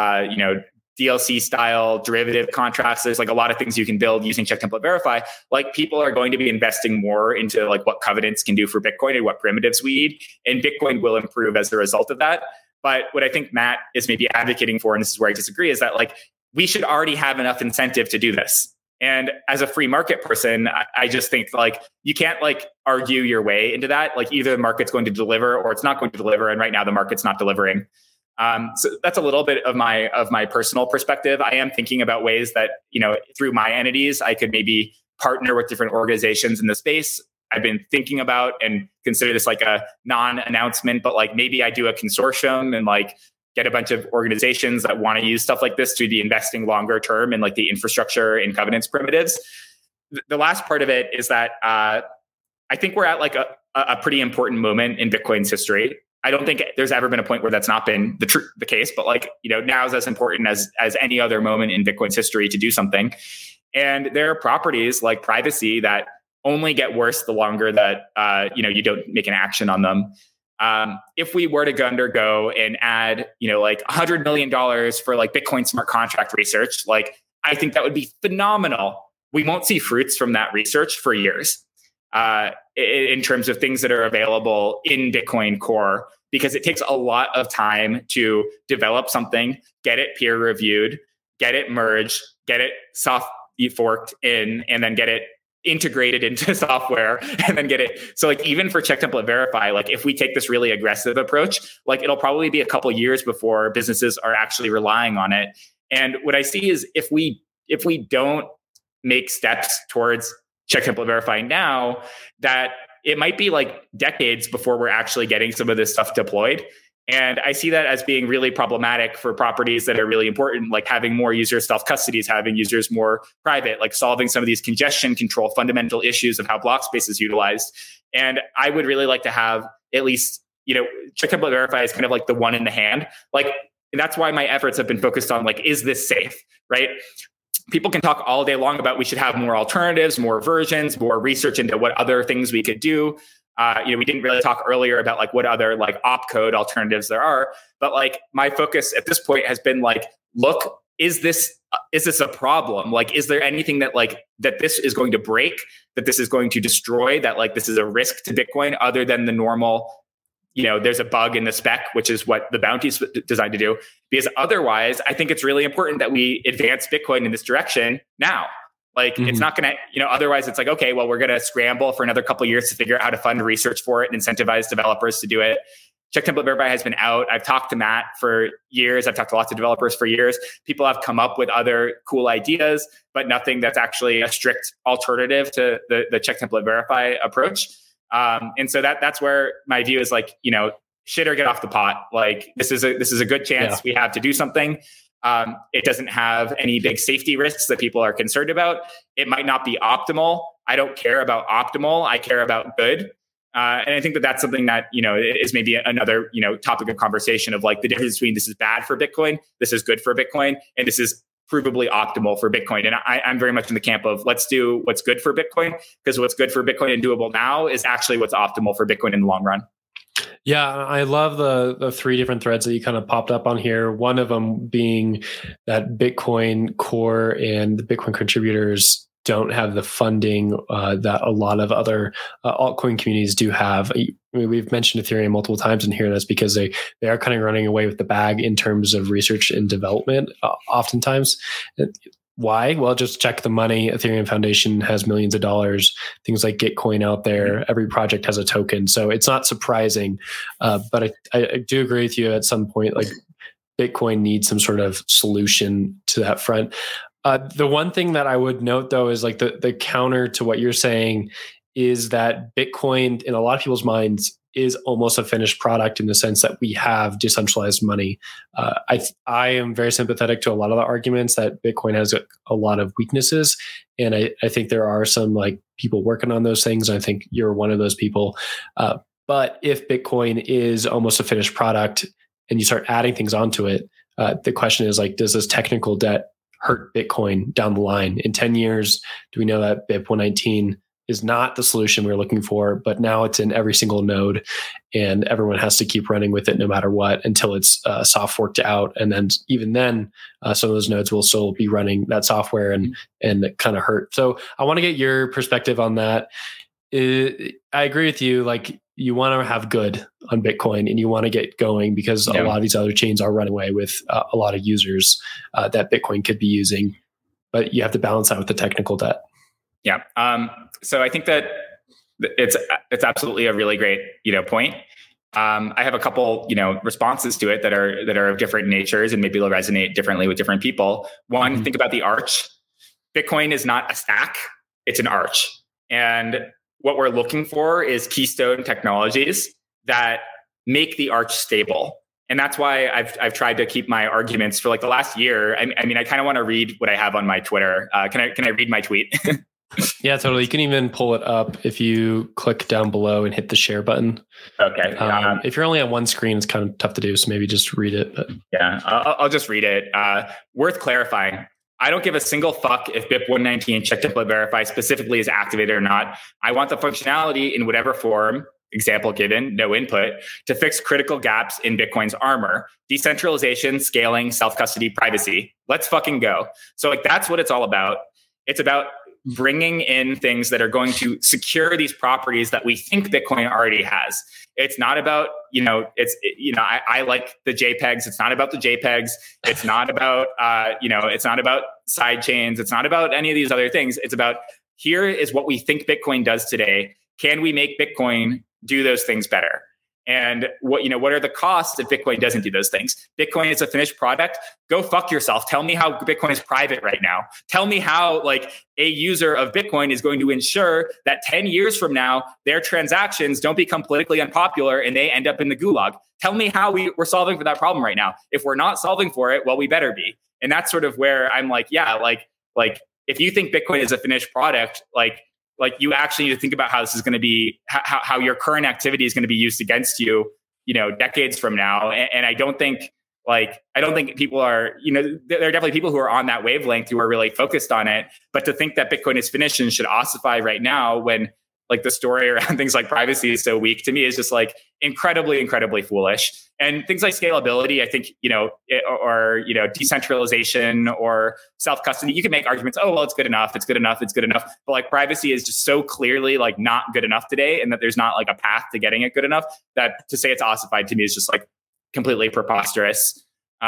DLC style derivative contracts. There's like a lot of things you can build using Check Template Verify. Like people are going to be investing more into like what covenants can do for Bitcoin and what primitives we need, and Bitcoin will improve as a result of that. But what I think Matt is maybe advocating for, and this is where I disagree, is that like we should already have enough incentive to do this. And as a free market person, I just think like you can't like argue your way into that. Like either the market's going to deliver or it's not going to deliver. And right now the market's not delivering. So that's a little bit of my personal perspective. I am thinking about ways that, through my entities, I could maybe partner with different organizations in the space. I've been thinking about and consider this like a non-announcement, but like maybe I do a consortium and like get a bunch of organizations that want to use stuff like this to be investing longer term in like the infrastructure and governance primitives. The last part of it is that I think we're at like a pretty important moment in Bitcoin's history. I don't think there's ever been a point where that's not been the case, but like, now is as important as any other moment in Bitcoin's history to do something. And there are properties like privacy that only get worse the longer that, you don't make an action on them. If we were to undergo and add, like $100 million for like Bitcoin smart contract research, like I think that would be phenomenal. We won't see fruits from that research for years in terms of things that are available in Bitcoin Core, because it takes a lot of time to develop something, get it peer reviewed, get it merged, get it soft forked in, and then get it integrated into software and then get it. So like even for Check Template Verify, like if we take this really aggressive approach, like it'll probably be a couple years before businesses are actually relying on it. And what I see is if we don't make steps towards Check Template Verify now, that it might be like decades before we're actually getting some of this stuff deployed. And I see that as being really problematic for properties that are really important, like having more users self-custodies, having users more private, like solving some of these congestion control fundamental issues of how block space is utilized. And I would really like to have at least, Check Template Verify is kind of like the one in the hand. Like, and that's why my efforts have been focused on like, is this safe, right? People can talk all day long about we should have more alternatives, more versions, more research into what other things we could do. We didn't really talk earlier about like what other like opcode alternatives there are, but like my focus at this point has been like, look, is this a problem? Like, is there anything that this is going to break, that this is going to destroy, that like this is a risk to Bitcoin other than the normal, there's a bug in the spec, which is what the bounty is designed to do. Because otherwise, I think it's really important that we advance Bitcoin in this direction now. Like It's not going to, otherwise it's like, okay, well, we're going to scramble for another couple of years to figure out how to fund research for it and incentivize developers to do it. Check Template Verify has been out. I've talked to Matt for years. I've talked to lots of developers for years. People have come up with other cool ideas, but nothing that's actually a strict alternative to the Check Template Verify approach. And so that's where my view is like, shit or get off the pot. Like this is a good chance we have to do something. It doesn't have any big safety risks that people are concerned about. It might not be optimal. I don't care about optimal. I care about good. And I think that's something that, is maybe another, topic of conversation of like the difference between this is bad for Bitcoin, this is good for Bitcoin, and this is provably optimal for Bitcoin. And I'm very much in the camp of let's do what's good for Bitcoin, because what's good for Bitcoin and doable now is actually what's optimal for Bitcoin in the long run. Yeah, I love the three different threads that you kind of popped up on here. One of them being that Bitcoin Core and the Bitcoin contributors don't have the funding that a lot of other altcoin communities do have. I mean, we've mentioned Ethereum multiple times in here, and that's because they are kind of running away with the bag in terms of research and development oftentimes. Why? Well, just check the money. Ethereum Foundation has millions of dollars, things like Gitcoin out there. Every project has a token. So it's not surprising. But I do agree with you at some point, like Bitcoin needs some sort of solution to that front. The one thing that I would note though, is like the counter to what you're saying is that Bitcoin in a lot of people's minds is almost a finished product in the sense that we have decentralized money. I am very sympathetic to a lot of the arguments that Bitcoin has a lot of weaknesses. And I think there are some like people working on those things. I think you're one of those people. But if Bitcoin is almost a finished product and you start adding things onto it, the question is like, does this technical debt hurt Bitcoin down the line? In 10 years, do we know that BIP 119 is not the solution we're looking for, but now it's in every single node and everyone has to keep running with it no matter what until it's soft forked out. And then even then, some of those nodes will still be running that software and kind of hurt. So I want to get your perspective on that. I agree with you. Like you want to have good on Bitcoin and you want to get going because a lot of these other chains are running away with a lot of users that Bitcoin could be using, but you have to balance that with the technical debt. Yeah. So I think that it's absolutely a really great, point. I have a couple, responses to it that are of different natures and maybe they'll resonate differently with different people. One, think about the arch. Bitcoin is not a stack, it's an arch. And what we're looking for is keystone technologies that make the arch stable. And that's why I've tried to keep my arguments for like the last year. I mean, I kind of want to read what I have on my Twitter. Can I read my tweet? Yeah, totally. You can even pull it up if you click down below and hit the share button. Okay. If you're only on one screen, it's kind of tough to do. So maybe just read it. But yeah, I'll just read it. Worth clarifying. I don't give a single fuck if BIP 119 check template verify specifically is activated or not. I want the functionality in whatever form, example given, no input, to fix critical gaps in Bitcoin's armor: decentralization, scaling, self-custody, privacy. Let's fucking go. So like that's what it's all about. It's about bringing in things that are going to secure these properties that we think Bitcoin already has. It's not about, I like the JPEGs. It's not about the JPEGs. It's not about, it's not about side chains. It's not about any of these other things. It's about, here is what we think Bitcoin does today. Can we make Bitcoin do those things better? And what are the costs if Bitcoin doesn't do those things? Bitcoin is a finished product. Go fuck yourself. Tell me how Bitcoin is private right now. Tell me how like a user of Bitcoin is going to ensure that 10 years from now, their transactions don't become politically unpopular and they end up in the gulag. Tell me how we're solving for that problem right now. If we're not solving for it, well, we better be. And that's sort of where I'm like, yeah, like if you think Bitcoin is a finished product, like you actually need to think about how this is going to be, how your current activity is going to be used against you, decades from now. And I don't think people are, there are definitely people who are on that wavelength who are really focused on it. But to think that Bitcoin is finished and should ossify right now when like the story around things like privacy is so weak, to me is just like incredibly, incredibly foolish. And things like scalability, I think, or decentralization or self-custody, you can make arguments, oh, well, it's good enough. But like privacy is just so clearly like not good enough today. And that there's not like a path to getting it good enough that to say it's ossified to me is just like completely preposterous.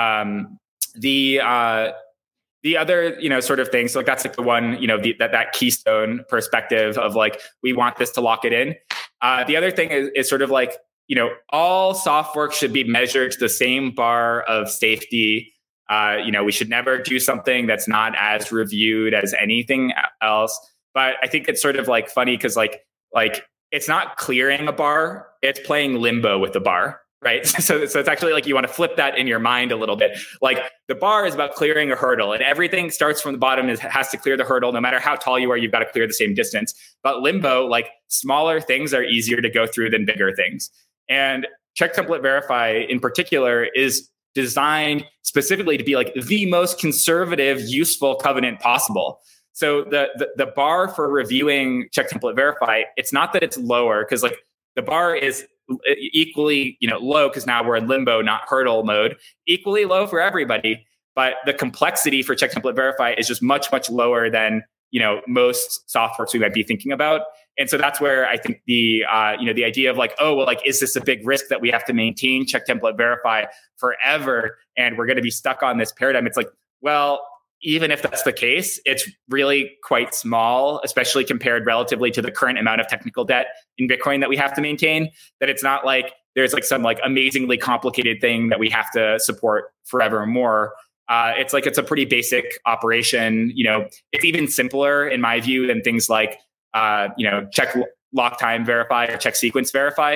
The other, sort of things, so like that's like the one, that keystone perspective of like, we want this to lock it in. The other thing is sort of like, all soft work should be measured to the same bar of safety. We should never do something that's not as reviewed as anything else. But I think it's sort of like funny because like it's not clearing a bar, it's playing limbo with the bar. Right. So it's actually like you want to flip that in your mind a little bit. Like the bar is about clearing a hurdle and everything starts from the bottom and has to clear the hurdle. No matter how tall you are, you've got to clear the same distance. But limbo, like smaller things are easier to go through than bigger things. And Check Template Verify in particular is designed specifically to be like the most conservative, useful covenant possible. So the bar for reviewing Check Template Verify, it's not that it's lower because like the bar is equally, low because now we're in limbo, not hurdle mode, equally low for everybody. But the complexity for Check Template Verify is just much, much lower than, most softwares we might be thinking about. And so that's where I think the idea of like, oh, well, like, is this a big risk that we have to maintain Check Template Verify forever? And we're going to be stuck on this paradigm. It's like, well, even if that's the case, it's really quite small, especially compared relatively to the current amount of technical debt in Bitcoin that we have to maintain, that it's not like there's like some like amazingly complicated thing that we have to support forevermore. It's like, it's a pretty basic operation. It's even simpler in my view than things like, check lock time verify or check sequence verify.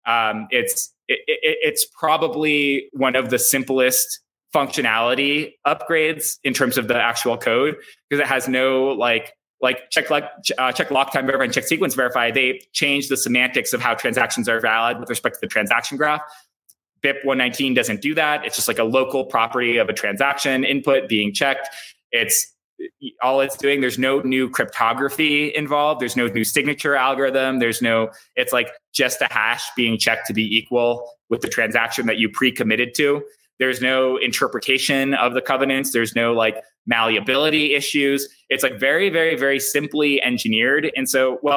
It's probably one of the simplest functionality upgrades in terms of the actual code because it has no like check lock time verify and check sequence verify. They change the semantics of how transactions are valid with respect to the transaction graph. BIP 119 doesn't do that. It's just like a local property of a transaction input being checked. It's all it's doing. There's no new cryptography involved. There's no new signature algorithm. It's like just a hash being checked to be equal with the transaction that you pre-committed to. There's no interpretation of the covenants. There's no like malleability issues. It's like very, very, very simply engineered. And so, well,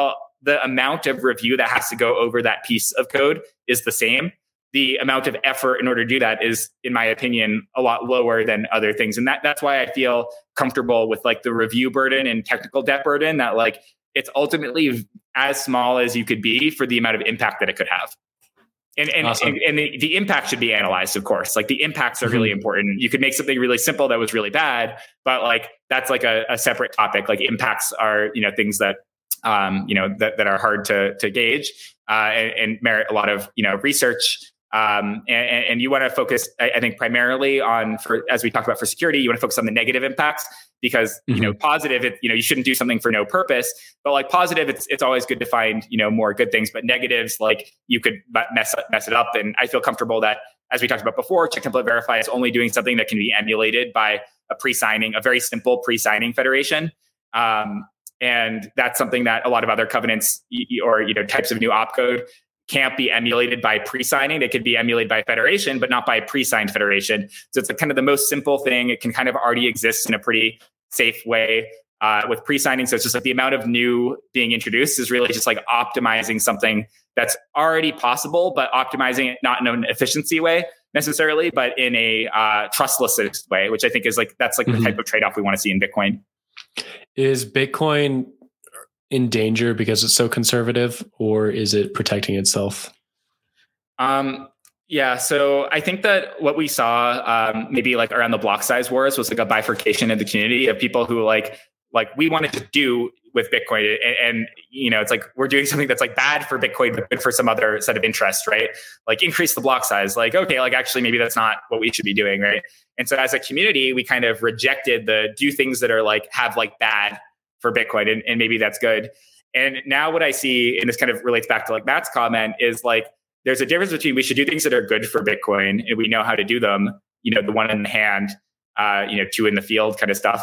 the amount of review that has to go over that piece of code is the same. The amount of effort in order to do that is, in my opinion, a lot lower than other things. And that's why I feel comfortable with like the review burden and technical debt burden, that like it's ultimately as small as you could be for the amount of impact that it could have. And awesome. and the impact should be analyzed, of course. Like the impacts are really important. You could make something really simple that was really bad, but like that's like a separate topic. Like impacts are, things that that are hard to gauge and merit a lot of research. And you want to focus, I think, primarily on, as we talked about for security, you want to focus on the negative impacts, because positive, you shouldn't do something for no purpose. But like positive, it's always good to find more good things. But negatives, like you could mess it up. And I feel comfortable that, as we talked about before, Check Template Verify is only doing something that can be emulated by a very simple pre-signing federation. And that's something that a lot of other covenants or types of new opcode can't be emulated by pre-signing. They could be emulated by federation, but not by pre-signed federation. So it's kind of the most simple thing. It can kind of already exist in a pretty safe way with pre-signing. So it's just like the amount of new being introduced is really just like optimizing something that's already possible, but optimizing it not in an efficiency way necessarily, but in a trustless way, which I think is that's the type of trade-off we want to see in Bitcoin. Is Bitcoin in danger because it's so conservative, or is it protecting itself? Yeah. So I think that what we saw maybe like around the block size wars was like a bifurcation in the community of people who like we wanted to do with Bitcoin. And it's like we're doing something that's like bad for Bitcoin, but good for some other set of interests, right? Like increase the block size. Like, okay, like actually maybe that's not what we should be doing, right? And so as a community, we kind of rejected the do things that are like have like bad for Bitcoin, and maybe that's good. And now what I see, and this kind of relates back to like Matt's comment, is like there's a difference between we should do things that are good for Bitcoin and we know how to do them, the one in the hand, two in the field kind of stuff,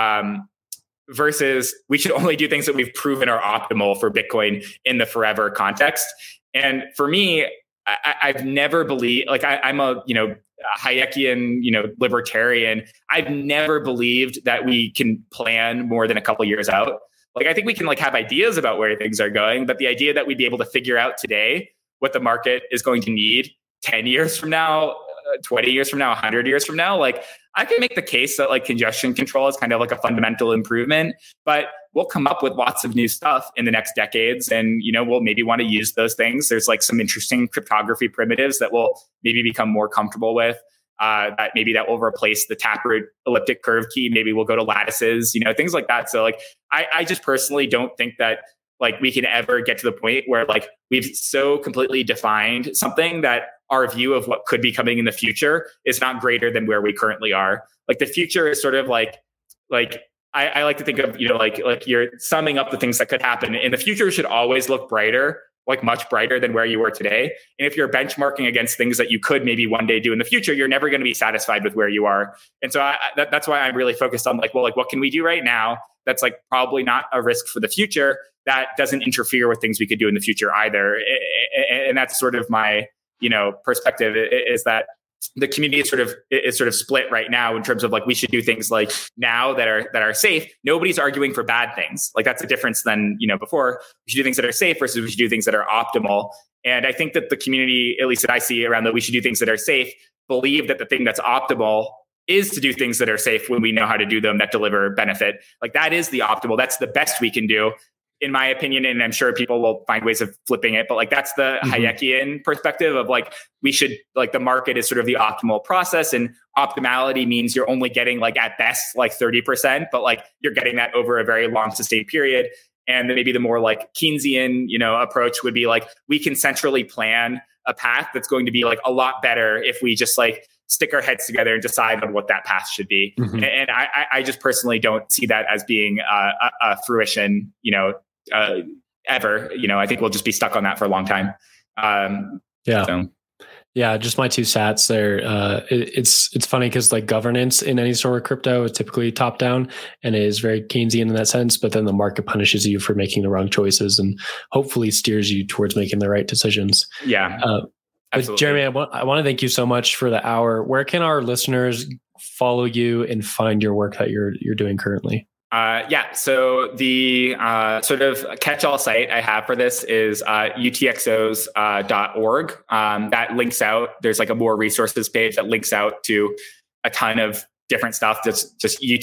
versus we should only do things that we've proven are optimal for Bitcoin in the forever context. And for me, I've never believed, like I'm a Hayekian, libertarian. I've never believed that we can plan more than a couple years out. Like, I think we can like have ideas about where things are going, but the idea that we'd be able to figure out today what the market is going to need 10 years from now, 20 years from now, 100 years from now, like I can make the case that like congestion control is kind of like a fundamental improvement, but we'll come up with lots of new stuff in the next decades. And, we'll maybe want to use those things. There's like some interesting cryptography primitives that we'll maybe become more comfortable with. That will replace the Taproot elliptic curve key. Maybe we'll go to lattices, things like that. So like, I just personally don't think that like we can ever get to the point where like we've so completely defined something that our view of what could be coming in the future is not greater than where we currently are. Like the future is sort of like I like to think of, like you're summing up the things that could happen. And the future should always look brighter, like much brighter than where you are today. And if you're benchmarking against things that you could maybe one day do in the future, you're never going to be satisfied with where you are. And so that's why I'm really focused on like, well, like what can we do right now that's like probably not a risk for the future that doesn't interfere with things we could do in the future either. And that's sort of my, perspective is that the community is sort of split right now in terms of like we should do things like now that are safe. Nobody's arguing for bad things. Like that's a difference than before. We should do things that are safe versus we should do things that are optimal. And I think that the community, at least that I see around that we should do things that are safe, believe that the thing that's optimal is to do things that are safe when we know how to do them that deliver benefit. Like that is the optimal. That's the best we can do, in my opinion, and I'm sure people will find ways of flipping it, but like that's the Hayekian perspective of like we should like the market is sort of the optimal process, and optimality means you're only getting like at best like 30%, but like you're getting that over a very long sustained period. And then maybe the more like Keynesian, approach would be like we can centrally plan a path that's going to be like a lot better if we just like stick our heads together and decide on what that path should be. And I just personally don't see that as being a fruition, ever. I think we'll just be stuck on that for a long time. Yeah, just my two sats there. It's funny because like governance in any sort of crypto is typically top down and is very Keynesian in that sense, but then the market punishes you for making the wrong choices and hopefully steers you towards making the right decisions. Yeah. But Jeremy, I want to thank you so much for the hour. Where can our listeners follow you and find your work that you're doing currently? So the sort of catch-all site I have for this is utxos.org. That links out. There's like a more resources page that links out to a ton of different stuff. Just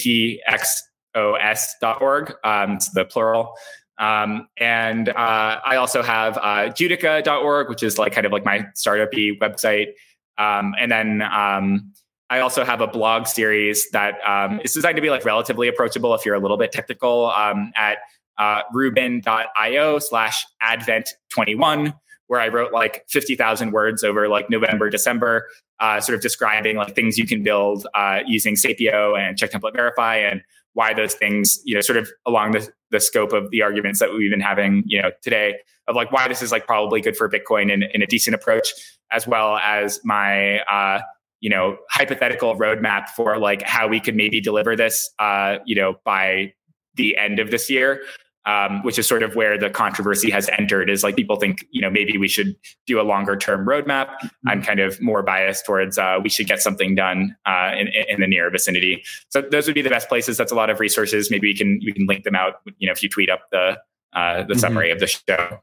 utxos.org. It's the plural. And I also have Judica.org, which is like kind of like my startup-y website. And then I also have a blog series that is designed to be like relatively approachable if you're a little bit technical at rubin.io/advent21, where I wrote like 50,000 words over like November, December, sort of describing like things you can build using Sapio and Check Template Verify, and why those things, sort of along the scope of the arguments that we've been having, today, of like why this is like probably good for Bitcoin in a decent approach, as well as my hypothetical roadmap for like how we could maybe deliver this, by the end of this year, which is sort of where the controversy has entered, is like people think, maybe we should do a longer term roadmap. I'm kind of more biased towards we should get something done in the near vicinity. So those would be the best places. That's a lot of resources. Maybe we can link them out, if you tweet up the summary of the show.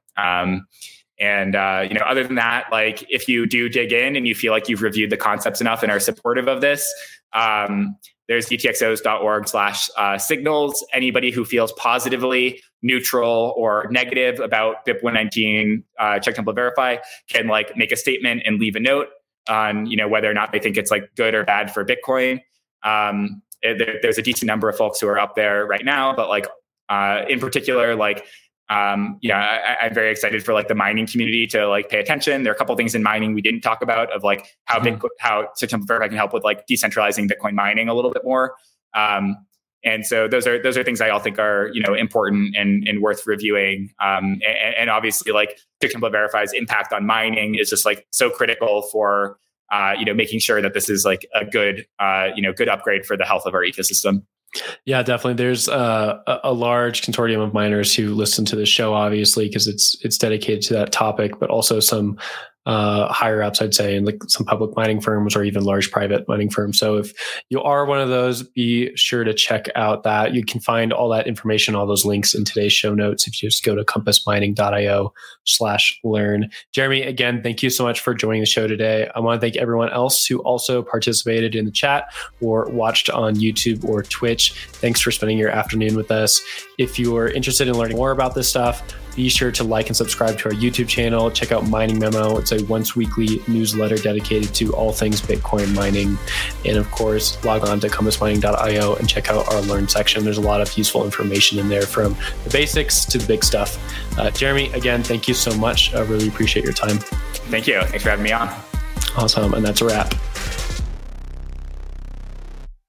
Other than that, like if you do dig in and you feel like you've reviewed the concepts enough and are supportive of this, there's utxos.org/signals. Anybody who feels positively neutral or negative about BIP119 Check Template Verify can like make a statement and leave a note on, whether or not they think it's like good or bad for Bitcoin. There's a decent number of folks who are up there right now, but like in particular, like I'm very excited for like the mining community to like pay attention. There are a couple of things in mining we didn't talk about, of like how how Check Template Verify can help with like decentralizing Bitcoin mining a little bit more. And so those are things I all think are important and worth reviewing. And obviously like Check Template Verify's impact on mining is just like so critical for making sure that this is like a good good upgrade for the health of our ecosystem. Yeah, definitely. There's a large consortium of miners who listen to this show, obviously, because it's dedicated to that topic, but also some higher ups, I'd say, and like some public mining firms or even large private mining firms. So if you are one of those, be sure to check out that. You can find all that information, all those links in today's show notes if you just go to compassmining.io/learn. Jeremy, again, thank you so much for joining the show today. I want to thank everyone else who also participated in the chat or watched on YouTube or Twitch. Thanks for spending your afternoon with us. If you are interested in learning more about this stuff, be sure to like and subscribe to our YouTube channel. Check out Mining Memo. It's a once weekly newsletter dedicated to all things Bitcoin mining. And of course, log on to compassmining.io and check out our Learn section. There's a lot of useful information in there, from the basics to the big stuff. Jeremy, again, thank you so much. I really appreciate your time. Thank you. Thanks for having me on. Awesome. And that's a wrap.